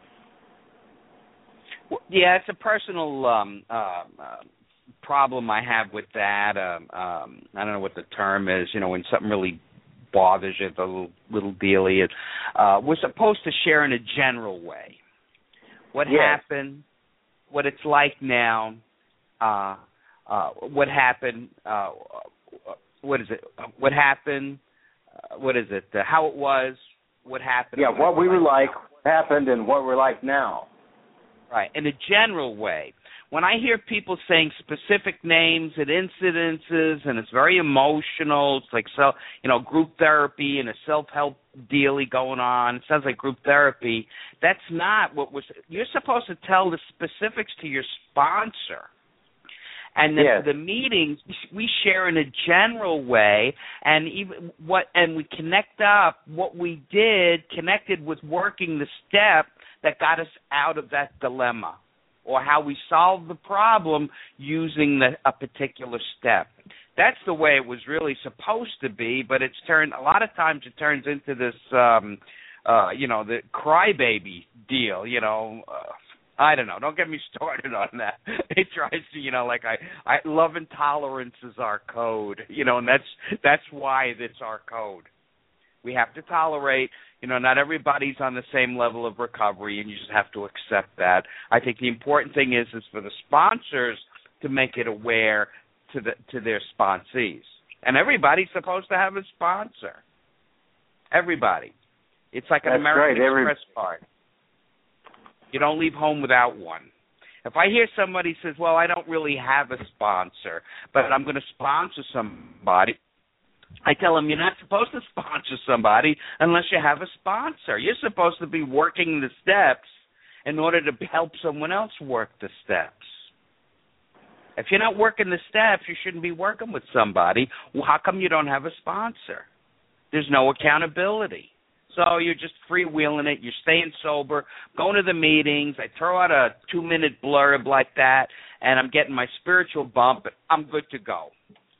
Yeah, it's a personal um, uh, uh, problem I have with that. Um, um, I don't know what the term is. You know, when something really bothers you, the little, little dealy. It, uh, we're supposed to share in a general way. What yes. happened, what it's like now, uh, uh, what happened, uh, what is it, what happened, uh, what is it, uh, how it was, what happened. Yeah, what we were like, now. what happened, and what we're like now. Right, in a general way. When I hear people saying specific names and incidences, and it's very emotional, it's like, so, you know, group therapy and a self-help dealy going on. It sounds like group therapy. That's not what was. You're supposed to tell the specifics to your sponsor. And the, yes. the meetings we share in a general way, and even what, and we connect up what we did, connected with working the step that got us out of that dilemma, or how we solved the problem using the, a particular step. That's the way it was really supposed to be, but it's turned, a lot of times it turns into this, um, uh, you know, the crybaby deal, you know. Uh, I don't know. Don't get me started on that. It tries to, you know, like I, I love and tolerance is our code, you know, and that's that's why it's our code. We have to tolerate, you know, not everybody's on the same level of recovery, and you just have to accept that. I think the important thing is is for the sponsors to make it aware to the to their sponsees. And everybody's supposed to have a sponsor. Everybody. It's like an That's American right. Every- Express card. You don't leave home without one. If I hear somebody says, well, I don't really have a sponsor, but I'm going to sponsor somebody, I tell them you're not supposed to sponsor somebody unless you have a sponsor. You're supposed to be working the steps in order to help someone else work the steps. If you're not working the steps, you shouldn't be working with somebody. Well, how come you don't have a sponsor? There's no accountability. So you're just freewheeling it. You're staying sober, going to the meetings. I throw out a two-minute blurb like that, and I'm getting my spiritual bump, and I'm good to go.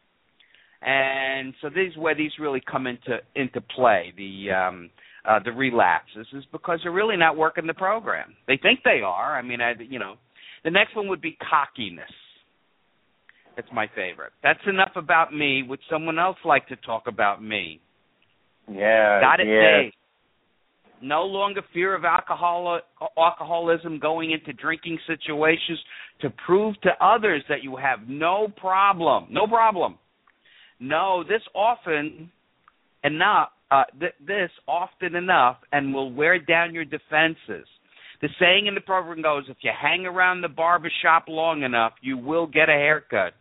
And so this is where these really come into into play, the um, uh, the relapses, is because they're really not working the program. They think they are. I mean, I, you know. The next one would be cockiness. That's my favorite. That's enough about me. Would someone else like to talk about me? Yeah, Got it yeah. made. No longer fear of alcohol, alcoholism, going into drinking situations to prove to others that you have no problem. No problem. No, this often enough, uh, th- this often enough, and will wear down your defenses. The saying in the program goes, if you hang around the barber shop long enough, you will get a haircut.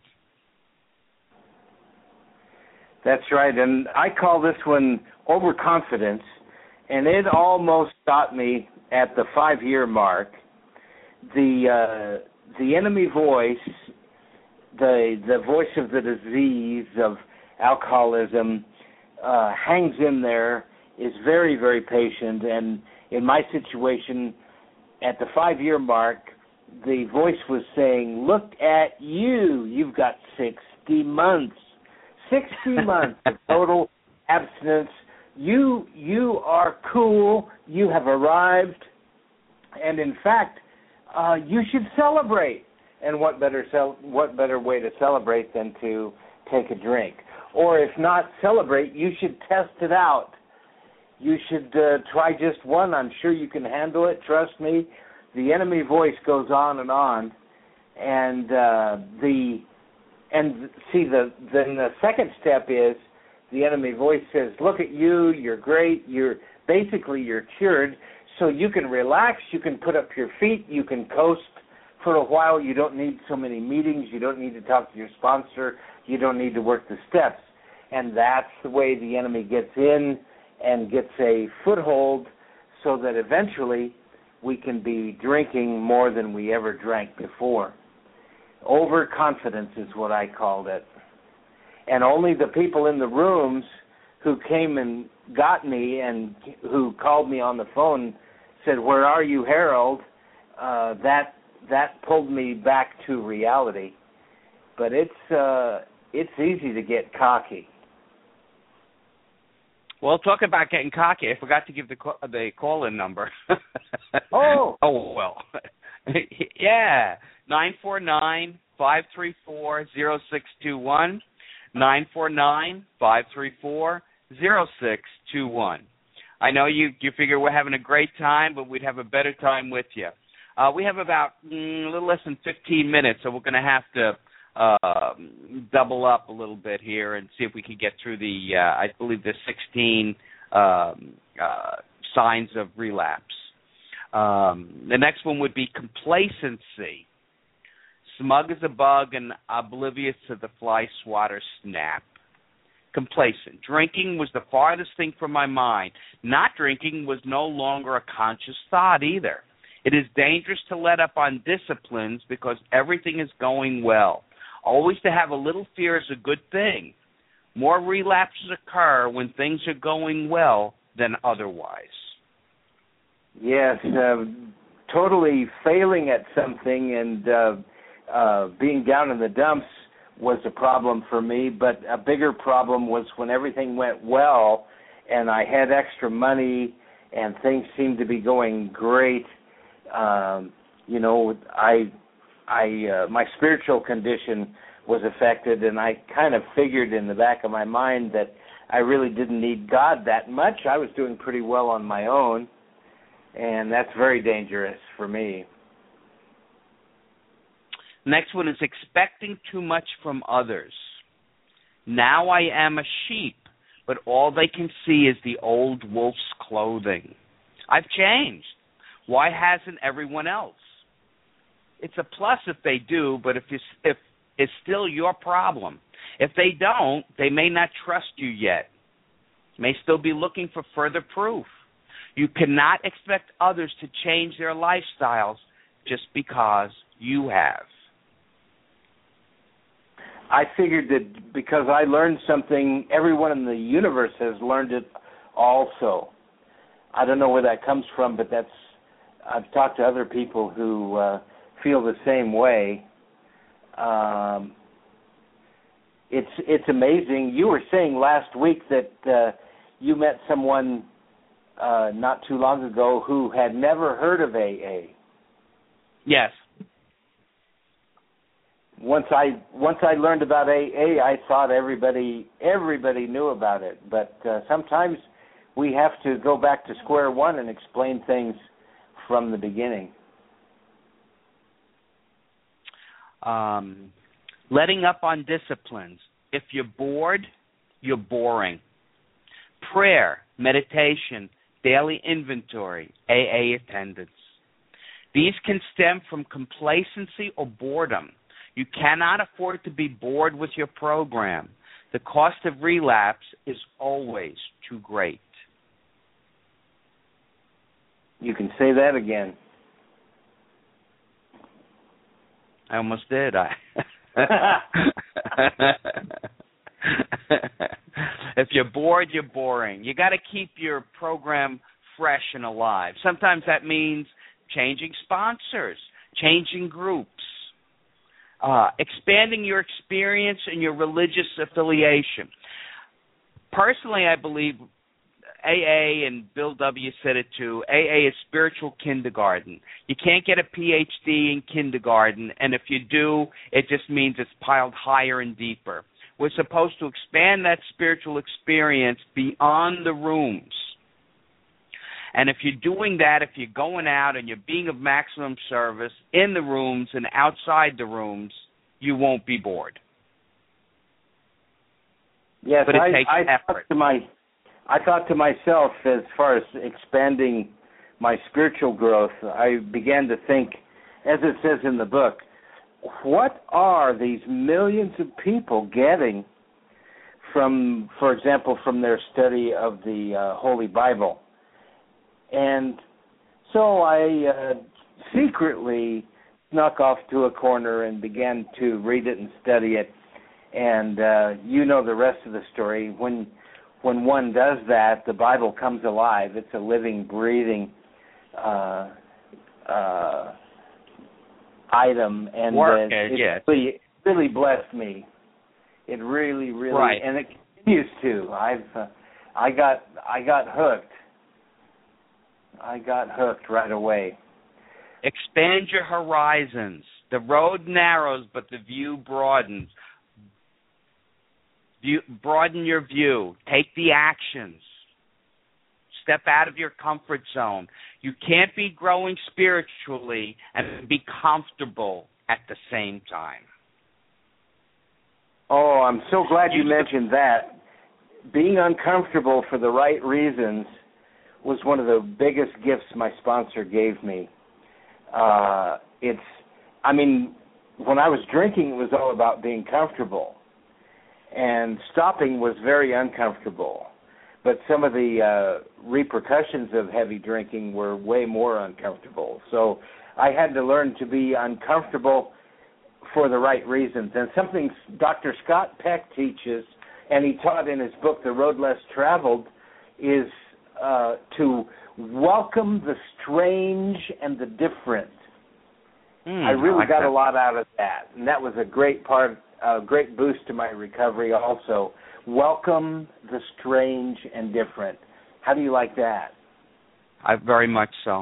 That's right, and I call this one overconfidence, and it almost got me at the five-year mark. The uh, the enemy voice, the the voice of the disease of alcoholism, uh, hangs in there, is very, very patient, and in my situation, at the five-year mark, the voice was saying, look at you, you've got sixty months. sixty months of total abstinence. You you are cool. You have arrived. And in fact, uh, you should celebrate. And what better cel- what better way to celebrate than to take a drink? Or if not celebrate, you should test it out. You should uh, try just one. I'm sure you can handle it. Trust me. The enemy voice goes on and on. And uh, the And see, the then the second step is the enemy voice says, look at you, you're great, you're basically you're cured, so you can relax, you can put up your feet, you can coast for a while, you don't need so many meetings, you don't need to talk to your sponsor, you don't need to work the steps. And that's the way the enemy gets in and gets a foothold so that eventually we can be drinking more than we ever drank before. Overconfidence is what I called it. and only the people in the rooms who came and got me and who called me on the phone said, "Where are you, Harold?" Uh, that that pulled me back to reality. But it's uh, it's easy to get cocky. Well, talk about getting cocky. I forgot to give the call, the call-in number. Oh. Oh, well. Yeah. nine four nine, five three four, zero six two one. nine four nine, five three four, zero six two one. I know you, you figure we're having a great time, but we'd have a better time with you. Uh, we have about mm, a little less than fifteen minutes, so we're going to have to uh, double up a little bit here and see if we can get through the, uh, I believe, the sixteen um, uh, signs of relapse. Um, the next one would be complacency. Smug as a bug and oblivious to the fly swatter snap. Complacent. Drinking was the farthest thing from my mind. Not drinking was no longer a conscious thought either. It is dangerous to let up on disciplines because everything is going well. Always to have a little fear is a good thing. More relapses occur when things are going well than otherwise. Yes, uh, totally failing at something and uh, uh, being down in the dumps was a problem for me, but a bigger problem was when everything went well and I had extra money and things seemed to be going great. Um, you know, I, I, uh, my spiritual condition was affected, and I kind of figured in the back of my mind that I really didn't need God that much. I was doing pretty well on my own, and that's very dangerous for me. Next one is expecting too much from others. Now I am a sheep, but all they can see is the old wolf's clothing. I've changed. Why hasn't everyone else? It's a plus if they do, but if it's, if it's still your problem. If they don't, they may not trust you yet. May still be looking for further proof. You cannot expect others to change their lifestyles just because you have. I figured that because I learned something, everyone in the universe has learned it also. I don't know where that comes from, but that's, I've talked to other people who uh, feel the same way. Um, it's it's amazing. You were saying last week that uh, you met someone uh, not too long ago who had never heard of A A. Yes. Once I once I learned about A A, I thought everybody everybody knew about it. But uh, sometimes we have to go back to square one and explain things from the beginning. Um, letting up on disciplines. If you're bored, you're boring. Prayer, meditation, daily inventory, A A attendance. These can stem from complacency or boredom. You cannot afford to be bored with your program. The cost of relapse is always too great. You can say that again. I almost did. I. If you're bored, you're boring. You got to keep your program fresh and alive. Sometimes that means changing sponsors, changing groups, uh, expanding your experience and your religious affiliation. Personally, I believe A A, and Bill W. said it too, A A is spiritual kindergarten. You can't get a P H D in kindergarten, and if you do, it just means it's piled higher and deeper. We're supposed to expand that spiritual experience beyond the rooms. And if you're doing that, if you're going out and you're being of maximum service in the rooms and outside the rooms, you won't be bored. Yes, but it I, takes I effort. Thought to my, I thought to myself, as far as expanding my spiritual growth, I began to think, as it says in the book, what are these millions of people getting from, for example, from their study of the uh, Holy Bible? And so I uh, secretly snuck off to a corner and began to read it and study it. And uh, you know the rest of the story. When when one does that, the Bible comes alive. It's a living, breathing uh, uh, item, and Work, uh, it yes. really, really blessed me. It really, really, right. and it continues to. I've uh, I got I got hooked. I got hooked right away. Expand your horizons. The road narrows, but the view broadens. View, broaden your view. Take the actions. Step out of your comfort zone. You can't be growing spiritually and be comfortable at the same time. Oh, I'm so glad you mentioned that. Being uncomfortable for the right reasons was one of the biggest gifts my sponsor gave me. Uh, it's, I mean, when I was drinking, it was all about being comfortable. And stopping was very uncomfortable. But some of the uh, repercussions of heavy drinking were way more uncomfortable. So I had to learn to be uncomfortable for the right reasons. And something Doctor Scott Peck teaches, and he taught in his book, The Road Less Traveled, is uh, to welcome the strange and the different. Mm, I really I like got that. a lot out of that, and that was a great part, a great boost to my recovery also. Welcome the strange and different. How do you like that? I very much so.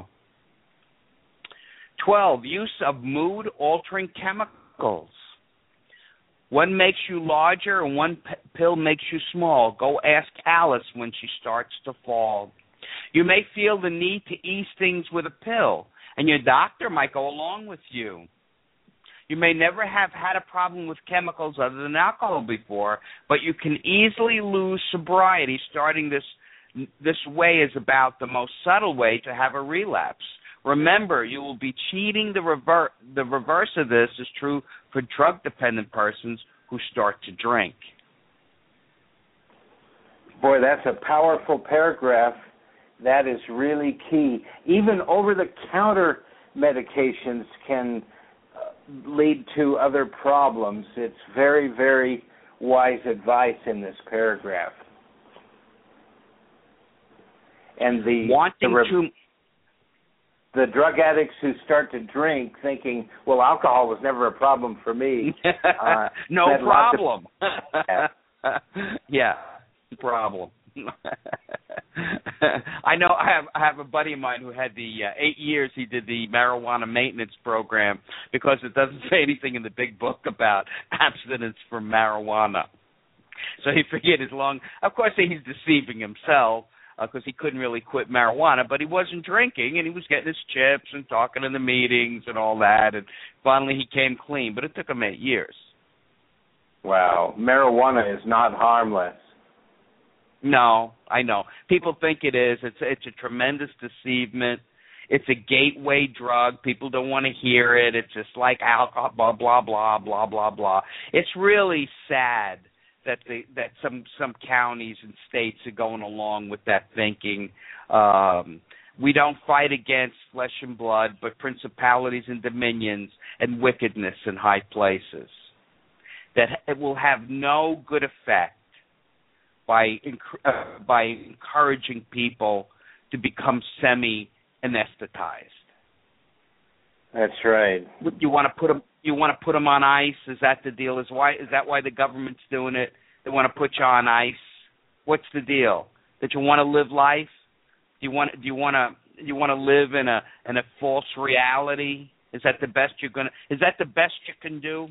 twelve. Use of mood-altering chemicals. One makes you larger and one p- pill makes you small. Go ask Alice when she starts to fall. You may feel the need to ease things with a pill, and your doctor might go along with you. You may never have had a problem with chemicals other than alcohol before, but you can easily lose sobriety. Starting this this way is about the most subtle way to have a relapse. Remember, you will be cheating. The, rever- the reverse of this is true for drug-dependent persons who start to drink. Boy, that's a powerful paragraph. That is really key. Even over-the-counter medications can uh, lead to other problems. It's very, very wise advice in this paragraph. And the Wanting the, re- to... the drug addicts who start to drink thinking, well, alcohol was never a problem for me. Uh, no that lots problem. of- yeah, problem. I know. I have I have a buddy of mine who had the uh, eight years he did the marijuana maintenance program because it doesn't say anything in the big book about abstinence from marijuana. So he figured as long, of course, he's deceiving himself because uh, he couldn't really quit marijuana, but he wasn't drinking and he was getting his chips and talking in the meetings and all that, and finally he came clean. But it took him eight years. Wow, marijuana is not harmless. No, I know. People think it is. It's it's a tremendous deceivement. It's a gateway drug. People don't want to hear it. It's just like alcohol, blah, blah, blah, blah, blah, blah. It's really sad that the, that some, some counties and states are going along with that thinking. Um, we don't fight against flesh and blood, but principalities and dominions and wickedness in high places. That it will have no good effect by uh, by encouraging people to become semi-anesthetized. That's right. You want to put them. You want to put them on ice. Is that the deal? Is why? Is that why the government's doing it? They want to put you on ice. What's the deal? That you want to live life? Do you want? Do you want to? You want to live in a in a false reality? Is that the best you're gonna? Is that the best you can do?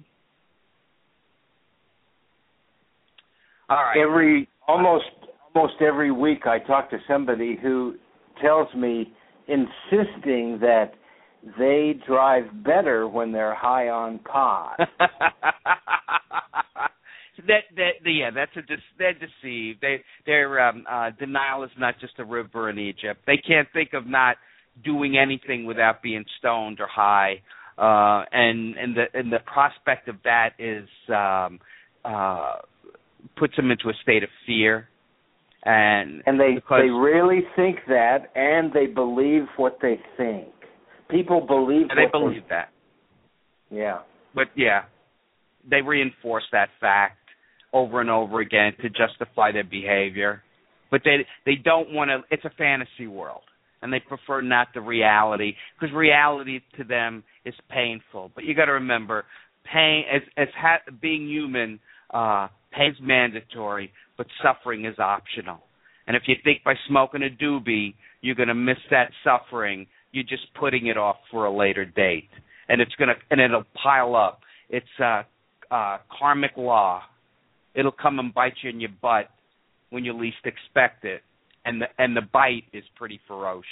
All right. Every almost almost every week, I talk to somebody who tells me, insisting that they drive better when they're high on pot. that that yeah, that's a they're deceived. They their um, uh, denial is not just a river in Egypt. They can't think of not doing anything without being stoned or high, uh, and and the and the prospect of that is um, uh, puts them into a state of fear. And and they because, they really think that, and they believe what they think. People believe. They what believe they, that. Yeah. But yeah, they reinforce that fact. over and over again to justify their behavior. But they they don't want to. It's a fantasy world, and they prefer not the reality, because reality to them is painful. But you got to remember, pain as as ha- being human, uh, pain is mandatory, but suffering is optional. And if you think by smoking a doobie you're going to miss that suffering, you're just putting it off for a later date, and it's gonna and it'll pile up. It's uh, uh, karmic law. It'll come and bite you in your butt when you least expect it, and the and the bite is pretty ferocious.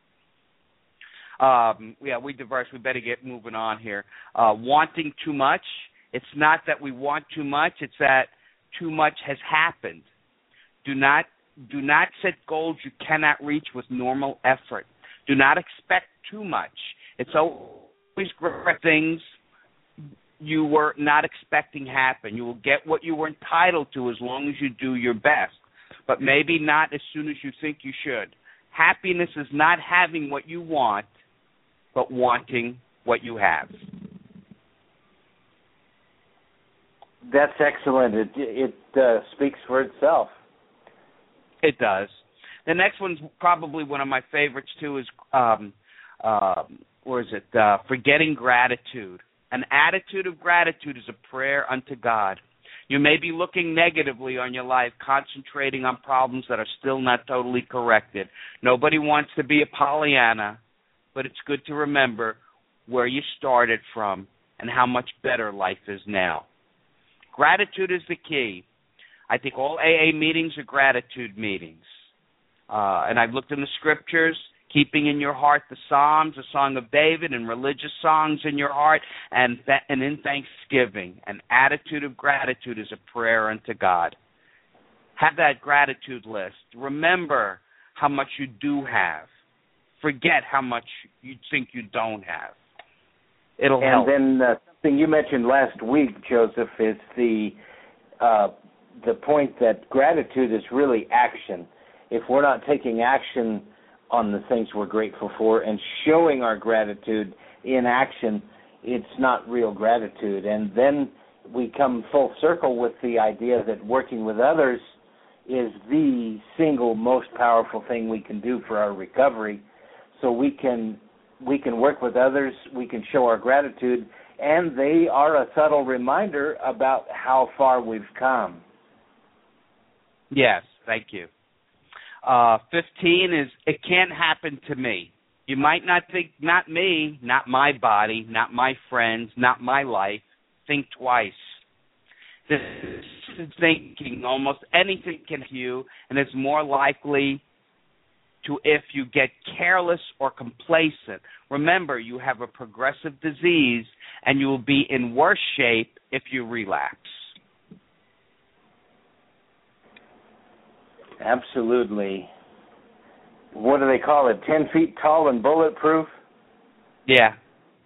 Um, yeah, we diverse. We better get moving on here. Uh, wanting too much. It's not that we want too much. It's that too much has happened. Do not do not set goals you cannot reach with normal effort. Do not expect too much. It's always great things you were not expecting happen. You will get what you were entitled to as long as you do your best, but maybe not as soon as you think you should. Happiness is not having what you want, but wanting what you have. That's excellent. It it uh, speaks for itself. It does. The next one's probably one of my favorites too. Is um, uh, where is it? Uh, forgetting gratitude. An attitude of gratitude is a prayer unto God. You may be looking negatively on your life, concentrating on problems that are still not totally corrected. Nobody wants to be a Pollyanna, but it's good to remember where you started from and how much better life is now. Gratitude is the key. I think all A A meetings are gratitude meetings. Uh, and I've looked in the scriptures, keeping in your heart the Psalms, the Song of David, and religious songs in your heart, and, th- and in thanksgiving. An attitude of gratitude is a prayer unto God. Have that gratitude list. Remember how much you do have. Forget how much you think you don't have. It'll and help. And then uh, something you mentioned last week, Joseph, is the uh, the point that gratitude is really action. If we're not taking action on the things we're grateful for and showing our gratitude in action, it's not real gratitude. And then we come full circle with the idea that working with others is the single most powerful thing we can do for our recovery. So we can we can work with others, we can show our gratitude, and they are a subtle reminder about how far we've come. Yes, thank you. Uh, fifteen is, it can't happen to me. You might not think, not me, not my body, not my friends, not my life. Think twice. This is thinking almost anything can help you, and it's more likely to if you get careless or complacent. Remember, you have a progressive disease, and you will be in worse shape if you relapse. Absolutely. What do they call it? Ten feet tall and bulletproof? Yeah.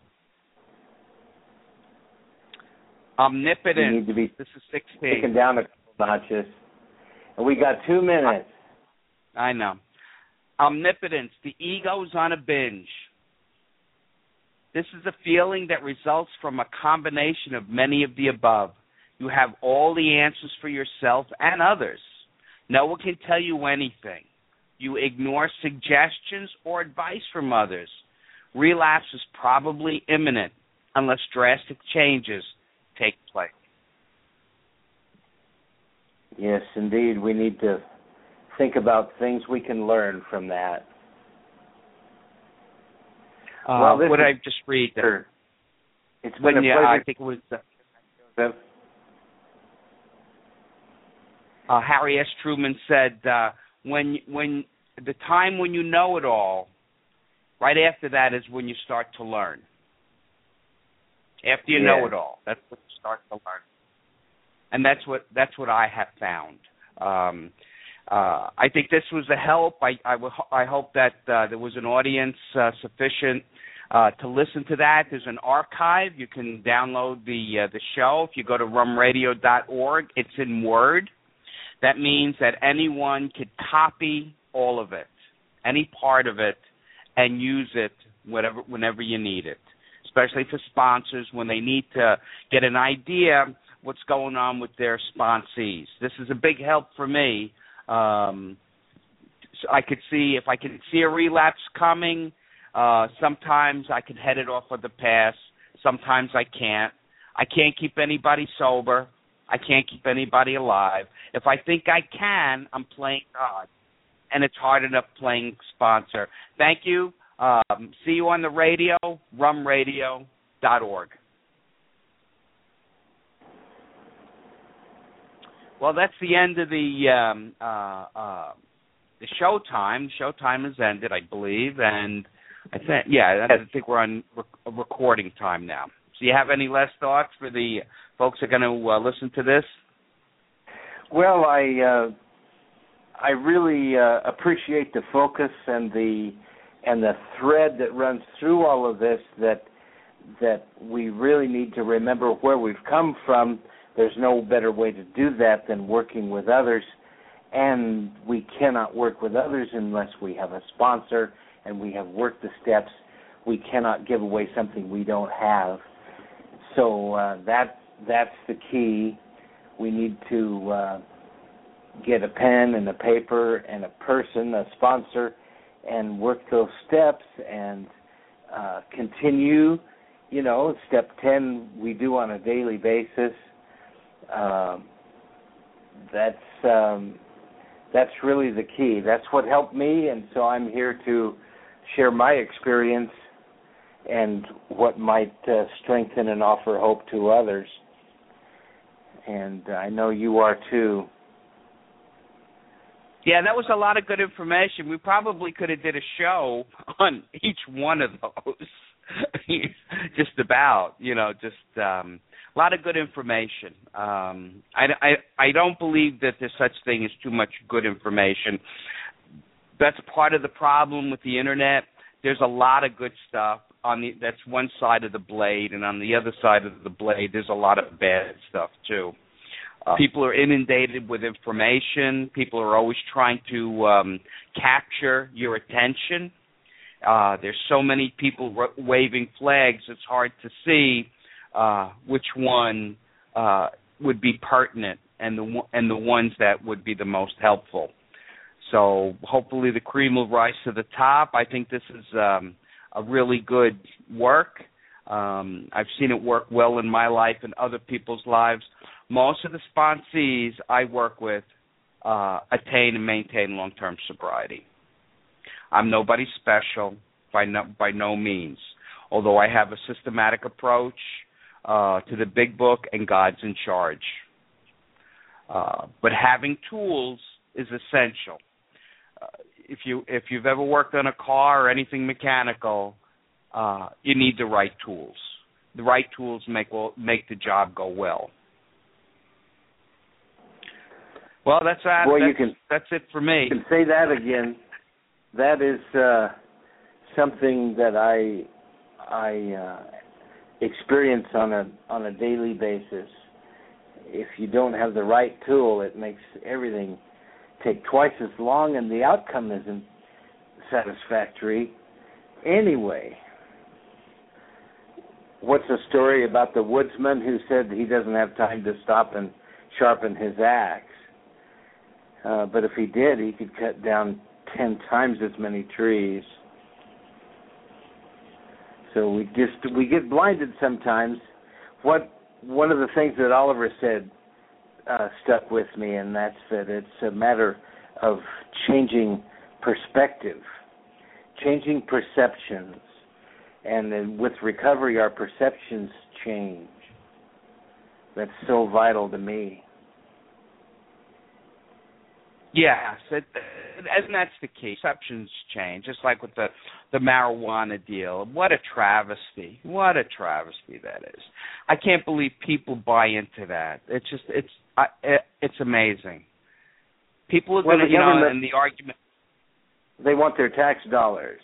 Omnipotent. We need to be this is sixteen. Taken down a couple notches. And we got two minutes. I know. Omnipotence. The ego's on a binge. This is a feeling that results from a combination of many of the above. You have all the answers for yourself and others. No one can tell you anything. You ignore suggestions or advice from others. Relapse is probably imminent unless drastic changes take place. Yes, indeed. We need to think about things we can learn from that. Uh, well, what is, did I just read there? It's been when, a yeah, pleasure. I think it was... Uh, Uh, Harry S. Truman said, uh, "When when the time when you know it all, right after that is when you start to learn. After you yeah. know it all, that's when you start to learn." And that's what that's what I have found. Um, uh, I think this was a help. I I, w- I hope that uh, there was an audience uh, sufficient uh, to listen to that. There's an archive. You can download the uh, the show if you go to rum radio dot org. It's in Word. That means that anyone could copy all of it, any part of it, and use it whatever, whenever you need it, especially for sponsors when they need to get an idea what's going on with their sponsees. This is a big help for me. Um, so I could see if I can see a relapse coming. Uh, sometimes I can head it off with the pass. Sometimes I can't. I can't keep anybody sober. I can't keep anybody alive. If I think I can, I'm playing God. And it's hard enough playing sponsor. Thank you. Um, see you on the radio, rum radio dot org. Well, that's the end of the um, uh, uh, the show time. Show time has ended, I believe, and I think yeah, I think we're on rec- recording time now. So, you have any last thoughts for the folks who are going to uh, listen to this? Well, I. Uh I really uh, appreciate the focus and the and the thread that runs through all of this, that that we really need to remember where we've come from. There's no better way to do that than working with others, and we cannot work with others unless we have a sponsor and we have worked the steps. We cannot give away something we don't have. So uh, that that's the key. We need to uh, get a pen and a paper and a person, a sponsor, and work those steps and uh, continue. You know, step ten we do on a daily basis. Um, that's um, that's really the key. That's what helped me, and so I'm here to share my experience and what might uh, strengthen and offer hope to others. And I know you are too. Yeah, that was a lot of good information. We probably could have did a show on each one of those, just about, you know, just um, a lot of good information. Um, I, I, I don't believe that there's such thing as too much good information. That's part of the problem with the Internet. There's a lot of good stuff. On the that's one side of the blade, and on the other side of the blade, there's a lot of bad stuff, too. Uh, people are inundated with information. People are always trying to um, capture your attention. Uh, there's so many people r- waving flags, it's hard to see uh, which one uh, would be pertinent and the and the ones that would be the most helpful. So hopefully the cream will rise to the top. I think this is um, a really good work. Um, I've seen it work well in my life and other people's lives. Most of the sponsees I work with uh, attain and maintain long-term sobriety. I'm nobody special by no, by no means, although I have a systematic approach uh, to the big book, and God's in charge. Uh, but having tools is essential. Uh, if you if you've ever worked on a car or anything mechanical, uh, you need the right tools. The right tools make well, make the job go well. Well, that's that. Well, that's, you can, that's it for me. You can say that again. That is uh, something that I I uh, experience on a on a daily basis. If you don't have the right tool, it makes everything take twice as long, and the outcome isn't satisfactory anyway. What's the story about the woodsman who said he doesn't have time to stop and sharpen his axe? Uh, but if he did, he could cut down ten times as many trees. So we just we get blinded sometimes. What one of the things that Oliver said uh, stuck with me, and that's that it's a matter of changing perspective, changing perceptions, and then with recovery, our perceptions change. That's so vital to me. Yes, it, and that's the key. Perceptions change, just like with the, the marijuana deal. What a travesty! What a travesty that is. I can't believe people buy into that. It's just, it's, I, it, it's amazing. People are well, going to, you know, in the argument. They want their tax dollars.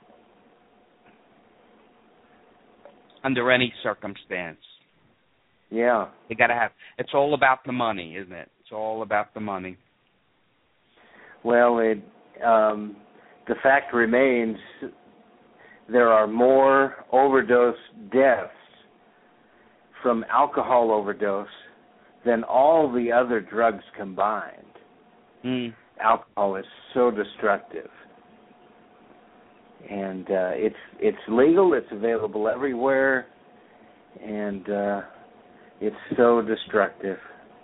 Under any circumstance. Yeah. They got to have. It's all about the money, isn't it? It's all about the money. Well, it, um, the fact remains there are more overdose deaths from alcohol overdose than all the other drugs combined. Mm. Alcohol is so destructive. And uh, it's it's legal, it's available everywhere, and uh, it's so destructive.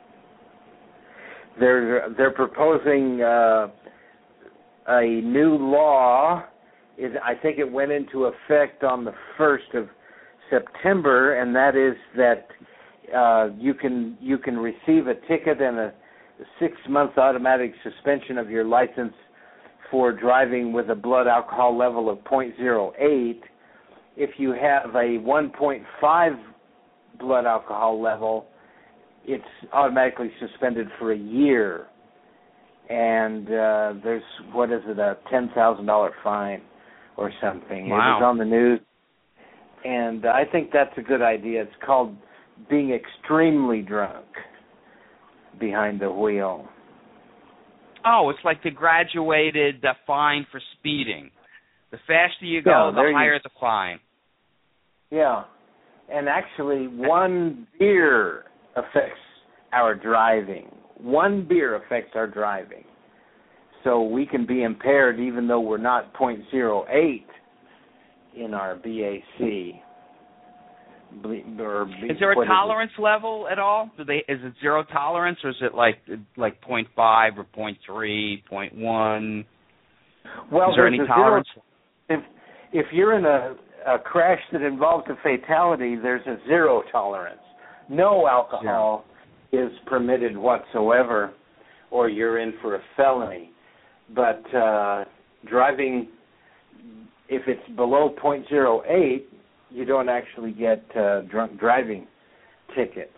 They're they're proposing uh, a new law. Is I think it went into effect on the first of September, and that is that uh, you can you can receive a ticket and a six month automatic suspension of your license for driving with a blood alcohol level of point zero eight. If you have a one point five blood alcohol level, it's automatically suspended for a year. And uh, there's, what is it, a ten thousand dollars fine or something. Wow. It was on the news. And I think that's a good idea. It's called being extremely drunk behind the wheel. Oh, it's like the graduated uh, fine for speeding. The faster you go, Yeah, the there you- higher the fine. Yeah. And actually, one beer affects our driving. One beer affects our driving. So we can be impaired even though we're not point zero eight in our B A C. Ble- or B- Is there a what is it? tolerance level at all? Do they? Is it zero tolerance, or is it like like point five or point three, point one? Well, is there there's any a tolerance? Zero, if if you're in a, a crash that involves a fatality, there's a zero tolerance. No alcohol zero. is permitted whatsoever, or you're in for a felony. But uh, driving, if it's below point zero eight, you don't actually get uh, drunk driving ticket.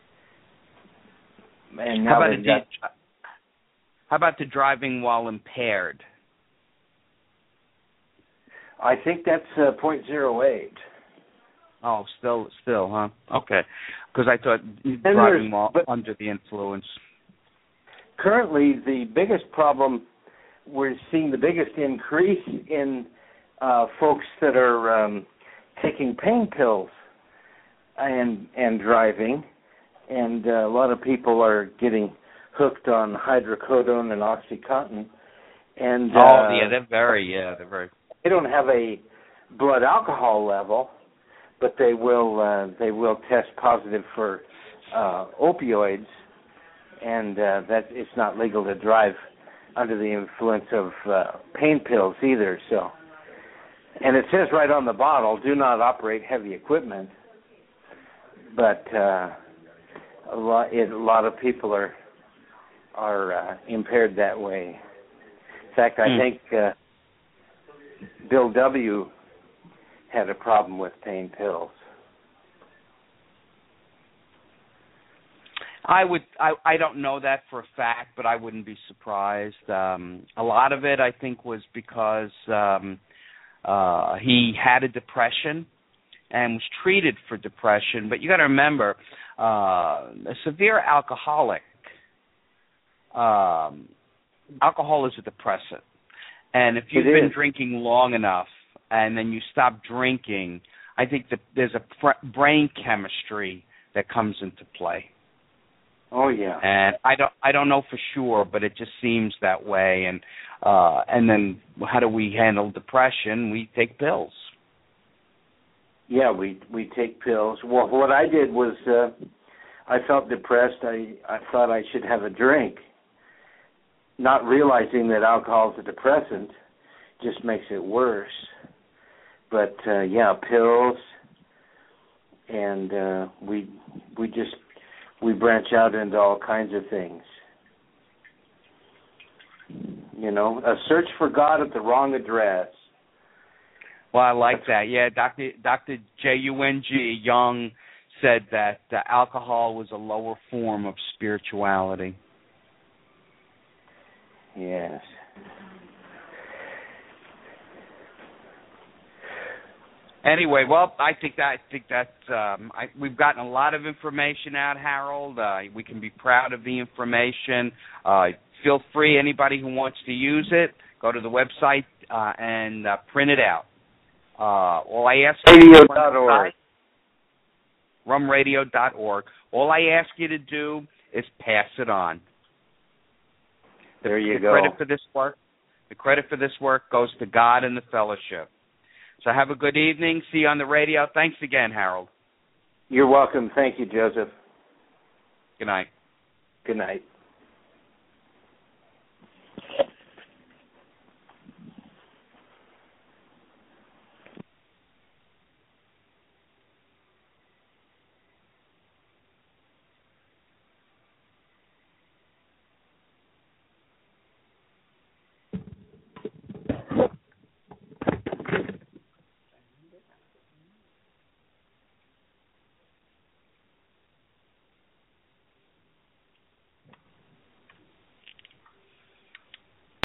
And now How about, they've the, got, how about the driving while impaired? I think that's uh, point zero eight. Oh, still, still, huh? Okay, because I thought And driving while but under the influence. currently, the biggest problem, we're seeing the biggest increase in uh, folks that are um, taking pain pills and and driving, and uh, a lot of people are getting hooked on hydrocodone and OxyContin. And Oh, uh, yeah, they're very, yeah, they're very. they don't have a blood alcohol level, but they will uh, they will test positive for uh, opioids, and uh, that it's not legal to drive under the influence of uh, pain pills either. So, and it says right on the bottle, "Do not operate heavy equipment." But uh, a lot it, a lot of people are are uh, impaired that way. In fact, I Mm. think uh, Bill W. had a problem with pain pills. I would. I, I don't know that for a fact, but I wouldn't be surprised. Um, a lot of it, I think, was because um, uh, he had a depression and was treated for depression. But you got to remember, uh, a severe alcoholic. Um, alcohol is a depressant, and if you've It been is. drinking long enough and then you stop drinking, I think that there's a pr- brain chemistry that comes into play. Oh yeah. And I don't I don't know for sure, but it just seems that way. And uh, and then how do we handle depression? We take pills. Yeah, we we take pills. Well, what I did was uh, I felt depressed. I I thought I should have a drink, not realizing that alcohol is a depressant, just makes it worse. But uh, yeah, pills, and uh, we we just we branch out into all kinds of things. You know, a search for God at the wrong address. Well, I like that. Yeah, Doctor Doctor J U N G Young said that uh, alcohol was a lower form of spirituality. Yes. Anyway, well, I think that I think that um, I, we've gotten a lot of information out, Harold. Uh, we can be proud of the information. Uh, feel free, anybody who wants to use it, go to the website uh, and uh, print it out. Uh, all I ask radio you dot org. rum radio dot org. All I ask you to do is pass it on. The, there you the go. Credit for this work, the credit for this work goes to God and the fellowship. So have a good evening. See you on the radio. Thanks again, Harold. You're welcome. Thank you, Joseph. Good night. Good night.